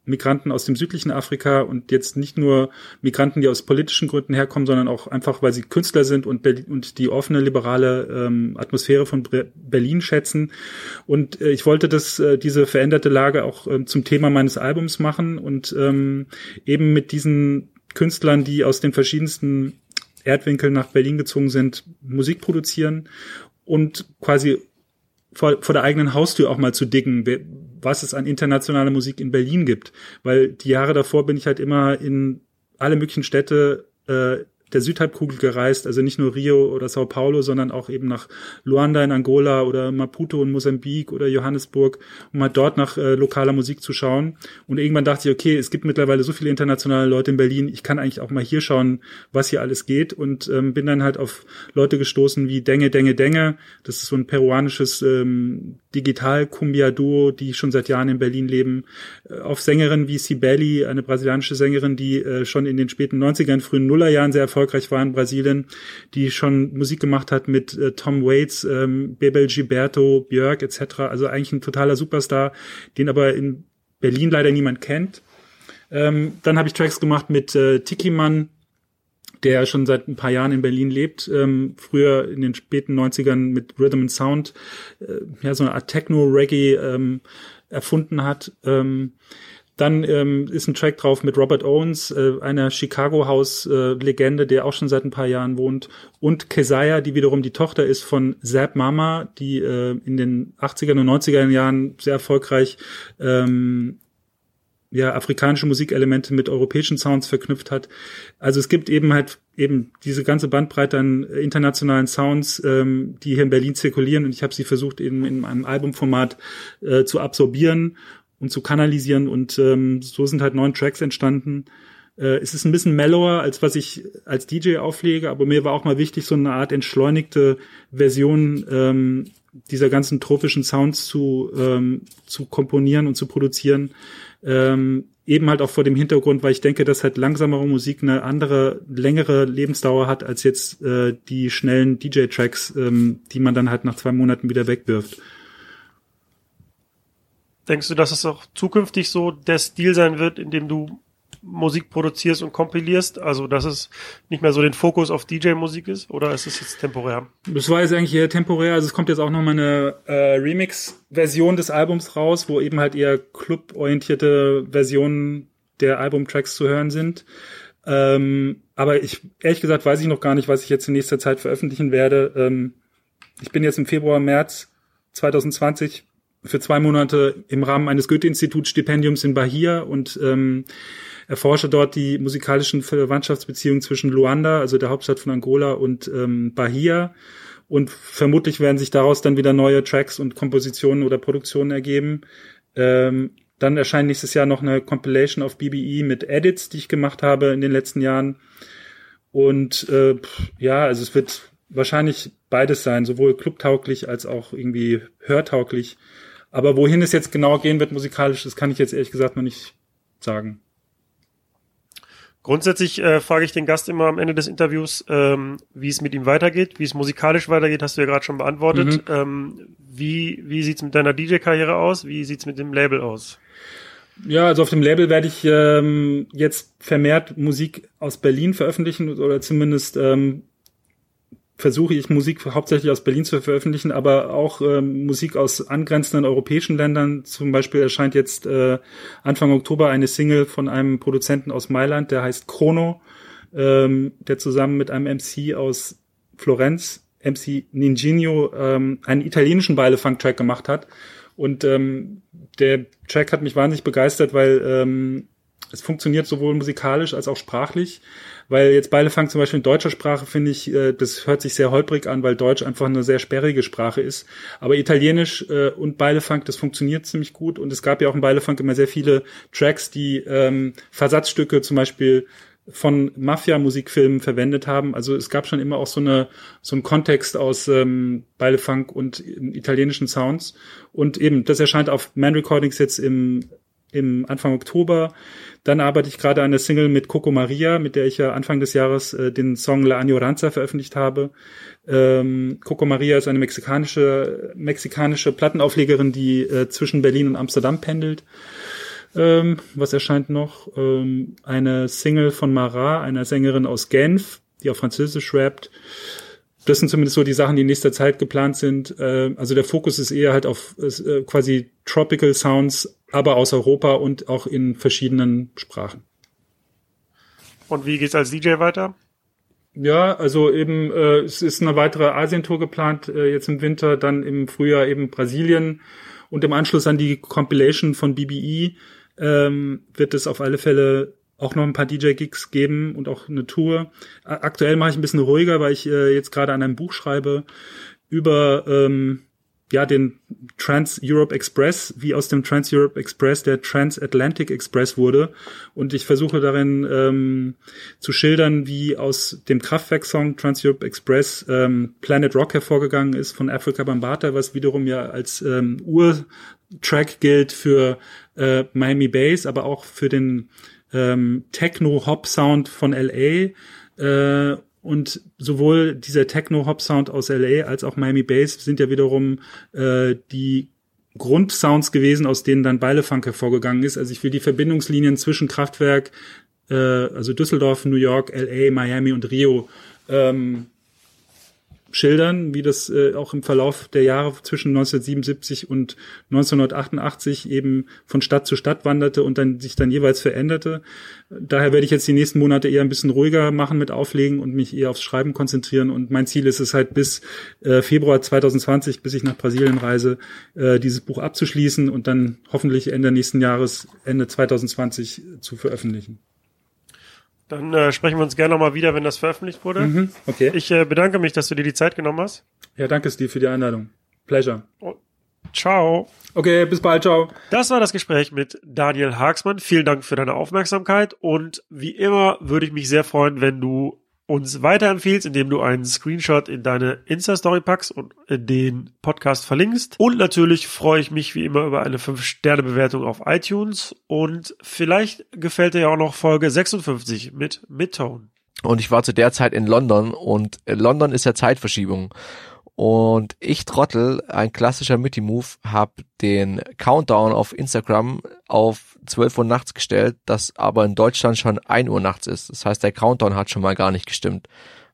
Migranten aus dem südlichen Afrika und jetzt nicht nur Migranten, die aus politischen Gründen herkommen, sondern auch einfach, weil sie Künstler sind und, Berlin, und die offene, liberale ähm, Atmosphäre von Bre- Berlin schätzen. Und äh, ich wollte das, äh, diese veränderte Lage auch äh, zum Thema meines Albums machen und ähm, eben mit diesen Künstlern, die aus den verschiedensten Erdwinkeln nach Berlin gezogen sind, Musik produzieren und quasi vor, vor der eigenen Haustür auch mal zu diggen, was es an internationaler Musik in Berlin gibt. Weil die Jahre davor bin ich halt immer in alle möglichen Städte äh, der Südhalbkugel gereist, also nicht nur Rio oder Sao Paulo, sondern auch eben nach Luanda in Angola oder Maputo in Mosambik oder Johannesburg, um halt dort nach äh, lokaler Musik zu schauen. Und irgendwann dachte ich, okay, es gibt mittlerweile so viele internationale Leute in Berlin, ich kann eigentlich auch mal hier schauen, was hier alles geht, und ähm, bin dann halt auf Leute gestoßen wie Denge Denge Denge, das ist so ein peruanisches ähm, Digital-Cumbia-Duo, die schon seit Jahren in Berlin leben, äh, auf Sängerinnen wie Cibele, eine brasilianische Sängerin, die äh, schon in den späten neunzigern, frühen Nullerjahren sehr erfolgreich war in Brasilien, die schon Musik gemacht hat mit äh, Tom Waits, ähm, Bebel Gilberto, Björk et cetera. Also eigentlich ein totaler Superstar, den aber in Berlin leider niemand kennt. Ähm, dann habe ich Tracks gemacht mit äh, Tiki Man, der schon seit ein paar Jahren in Berlin lebt, ähm, früher in den späten neunzigern mit Rhythm and Sound äh, ja so eine Art Techno-Reggae ähm, erfunden hat. Ähm, Dann ähm, ist ein Track drauf mit Robert Owens, äh, einer Chicago-House-Legende, der auch schon seit ein paar Jahren wohnt. Und Keziah, die wiederum die Tochter ist von Zap Mama, die äh, in den achtzigern und neunzigern Jahren sehr erfolgreich ähm, ja afrikanische Musikelemente mit europäischen Sounds verknüpft hat. Also es gibt eben halt eben diese ganze Bandbreite an internationalen Sounds, ähm, die hier in Berlin zirkulieren. Und ich habe sie versucht, eben in einem Albumformat äh, zu absorbieren und zu kanalisieren, und ähm, so sind halt neun Tracks entstanden. Äh, es ist ein bisschen mellower, als was ich als D J auflege, aber mir war auch mal wichtig, so eine Art entschleunigte Version ähm, dieser ganzen tropischen Sounds zu ähm, zu komponieren und zu produzieren. Ähm, eben halt auch vor dem Hintergrund, weil ich denke, dass halt langsamere Musik eine andere, längere Lebensdauer hat, als jetzt äh, die schnellen D J-Tracks, ähm, die man dann halt nach zwei Monaten wieder wegwirft. Denkst du, dass es auch zukünftig so der Stil sein wird, in dem du Musik produzierst und kompilierst? Also, dass es nicht mehr so den Fokus auf D J-Musik ist? Oder ist es jetzt temporär? Das war jetzt eigentlich eher temporär. Also, es kommt jetzt auch noch mal eine äh, Remix-Version des Albums raus, wo eben halt eher club-orientierte Versionen der Albumtracks zu hören sind. Ähm, aber ich, ehrlich gesagt, weiß ich noch gar nicht, was ich jetzt in nächster Zeit veröffentlichen werde. Ähm, ich bin jetzt im Februar, März zwanzig zwanzig für zwei Monate im Rahmen eines Goethe-Institut-Stipendiums in Bahia und ähm, erforsche dort die musikalischen Verwandtschaftsbeziehungen zwischen Luanda, also der Hauptstadt von Angola, und ähm, Bahia. Und vermutlich werden sich daraus dann wieder neue Tracks und Kompositionen oder Produktionen ergeben. Ähm, dann erscheint nächstes Jahr noch eine Compilation auf B B E mit Edits, die ich gemacht habe in den letzten Jahren. Und äh, ja, also es wird wahrscheinlich beides sein, sowohl clubtauglich als auch irgendwie hörtauglich. Aber wohin es jetzt genau gehen wird musikalisch, das kann ich jetzt ehrlich gesagt noch nicht sagen. Grundsätzlich äh, frage ich den Gast immer am Ende des Interviews, ähm, wie es mit ihm weitergeht, wie es musikalisch weitergeht, hast du ja gerade schon beantwortet. Mhm. Ähm, wie wie sieht's mit deiner D J-Karriere aus? Wie sieht's mit dem Label aus? Ja, also auf dem Label werde ich ähm, jetzt vermehrt Musik aus Berlin veröffentlichen, oder zumindest ähm, versuche ich Musik hauptsächlich aus Berlin zu veröffentlichen, aber auch ähm, Musik aus angrenzenden europäischen Ländern. Zum Beispiel erscheint jetzt äh, Anfang Oktober eine Single von einem Produzenten aus Mailand, der heißt Chrono, ähm, der zusammen mit einem M C aus Florenz, M C Ninjinho, ähm, einen italienischen Beilefunk-Track gemacht hat. Und ähm, der Track hat mich wahnsinnig begeistert, weil ähm, es funktioniert sowohl musikalisch als auch sprachlich. Weil jetzt Beilefunk zum Beispiel in deutscher Sprache, finde ich, äh, das hört sich sehr holprig an, weil Deutsch einfach eine sehr sperrige Sprache ist. Aber Italienisch äh, und Beilefunk, das funktioniert ziemlich gut. Und es gab ja auch in Beilefunk immer sehr viele Tracks, die ähm, Versatzstücke zum Beispiel von Mafia-Musikfilmen verwendet haben. Also es gab schon immer auch so eine so einen Kontext aus ähm, Beilefunk und italienischen Sounds. Und eben, das erscheint auf Man Recordings jetzt im im Anfang Oktober. Dann arbeite ich gerade an der Single mit Coco Maria, mit der ich ja Anfang des Jahres äh, den Song La Añoranza veröffentlicht habe. Ähm, Coco Maria ist eine mexikanische mexikanische Plattenauflegerin, die äh, zwischen Berlin und Amsterdam pendelt. Ähm, was erscheint noch? Ähm, eine Single von Mara, einer Sängerin aus Genf, die auf Französisch rappt. Das sind zumindest so die Sachen, die in nächster Zeit geplant sind. Äh, also der Fokus ist eher halt auf äh, quasi Tropical Sounds, aber aus Europa und auch in verschiedenen Sprachen. Und wie geht's als D J weiter? Ja, also eben, äh, es ist eine weitere Asientour geplant, äh, jetzt im Winter, dann im Frühjahr eben Brasilien und im Anschluss an die Compilation von B B E ähm, wird es auf alle Fälle auch noch ein paar D J-Gigs geben und auch eine Tour. Aktuell mache ich ein bisschen ruhiger, weil ich äh, jetzt gerade an einem Buch schreibe über ähm, ja den Trans-Europe Express, wie aus dem Trans-Europe Express der Trans-Atlantic Express wurde. Und ich versuche darin ähm, zu schildern, wie aus dem Kraftwerk-Song Trans-Europe Express ähm, Planet Rock hervorgegangen ist von Afrika Bambaataa, was wiederum ja als ähm, Ur-Track gilt für äh, Miami Bass, aber auch für den ähm, Techno-Hop-Sound von L A. Äh, Und sowohl dieser Techno-Hop-Sound aus L A als auch Miami Bass sind ja wiederum äh, die Grundsounds gewesen, aus denen dann Beilefunk hervorgegangen ist. Also ich will die Verbindungslinien zwischen Kraftwerk, äh, also Düsseldorf, New York, L A, Miami und Rio ähm, schildern, wie das äh, auch im Verlauf der Jahre zwischen neunzehnhundertsiebenundsiebzig und neunzehnhundertachtundachtzig eben von Stadt zu Stadt wanderte und dann sich dann jeweils veränderte. Daher werde ich jetzt die nächsten Monate eher ein bisschen ruhiger machen mit Auflegen und mich eher aufs Schreiben konzentrieren. Und mein Ziel ist es halt bis äh, Februar zwanzig zwanzig, bis ich nach Brasilien reise, äh, dieses Buch abzuschließen und dann hoffentlich Ende nächsten Jahres, Ende zwanzig zwanzig zu veröffentlichen. Dann äh, sprechen wir uns gerne nochmal wieder, wenn das veröffentlicht wurde. Mhm, okay. Ich äh, bedanke mich, dass du dir die Zeit genommen hast. Ja, danke Steve für die Einladung. Pleasure. Oh, ciao. Okay, bis bald, ciao. Das war das Gespräch mit Daniel Haagsmann. Vielen Dank für deine Aufmerksamkeit und wie immer würde ich mich sehr freuen, wenn du uns weiterempfiehlst, indem du einen Screenshot in deine Insta-Story packst und den Podcast verlinkst. Und natürlich freue ich mich wie immer über eine fünf Sterne Bewertung auf iTunes und vielleicht gefällt dir ja auch noch Folge sechsundfünfzig mit Midtone. Und ich war zu der Zeit in London und London ist ja Zeitverschiebung. Und ich Trottel, ein klassischer Mitty-Move, habe den Countdown auf Instagram auf zwölf Uhr nachts gestellt, das aber in Deutschland schon ein Uhr nachts ist. Das heißt, der Countdown hat schon mal gar nicht gestimmt.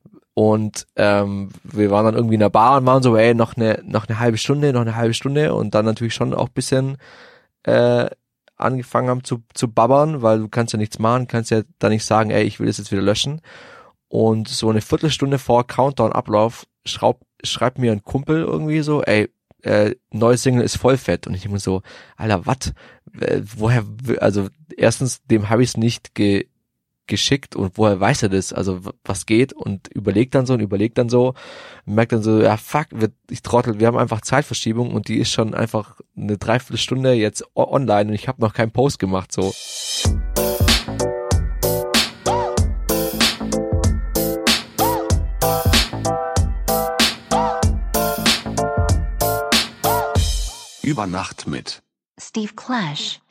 Und ähm, wir waren dann irgendwie in der Bar und waren so, ey, noch eine noch eine halbe Stunde, noch eine halbe Stunde und dann natürlich schon auch ein bisschen äh, angefangen haben zu zu babbern, weil du kannst ja nichts machen, kannst ja da nicht sagen, ey, ich will das jetzt wieder löschen. Und so eine Viertelstunde vor Countdown-Ablauf schraub, schreibt mir ein Kumpel irgendwie so, ey, äh, neues Single ist voll fett. Und ich denke mir so, Alter, was? Äh, woher, also erstens, dem habe ich es nicht ge, geschickt und woher weiß er das? Also was geht? Und überlegt dann so und überlegt dann so, merkt dann so, ja fuck, wir, ich trottel, wir haben einfach Zeitverschiebung und die ist schon einfach eine Dreiviertelstunde jetzt online und ich habe noch keinen Post gemacht, so. Über Nacht mit Steve Clash.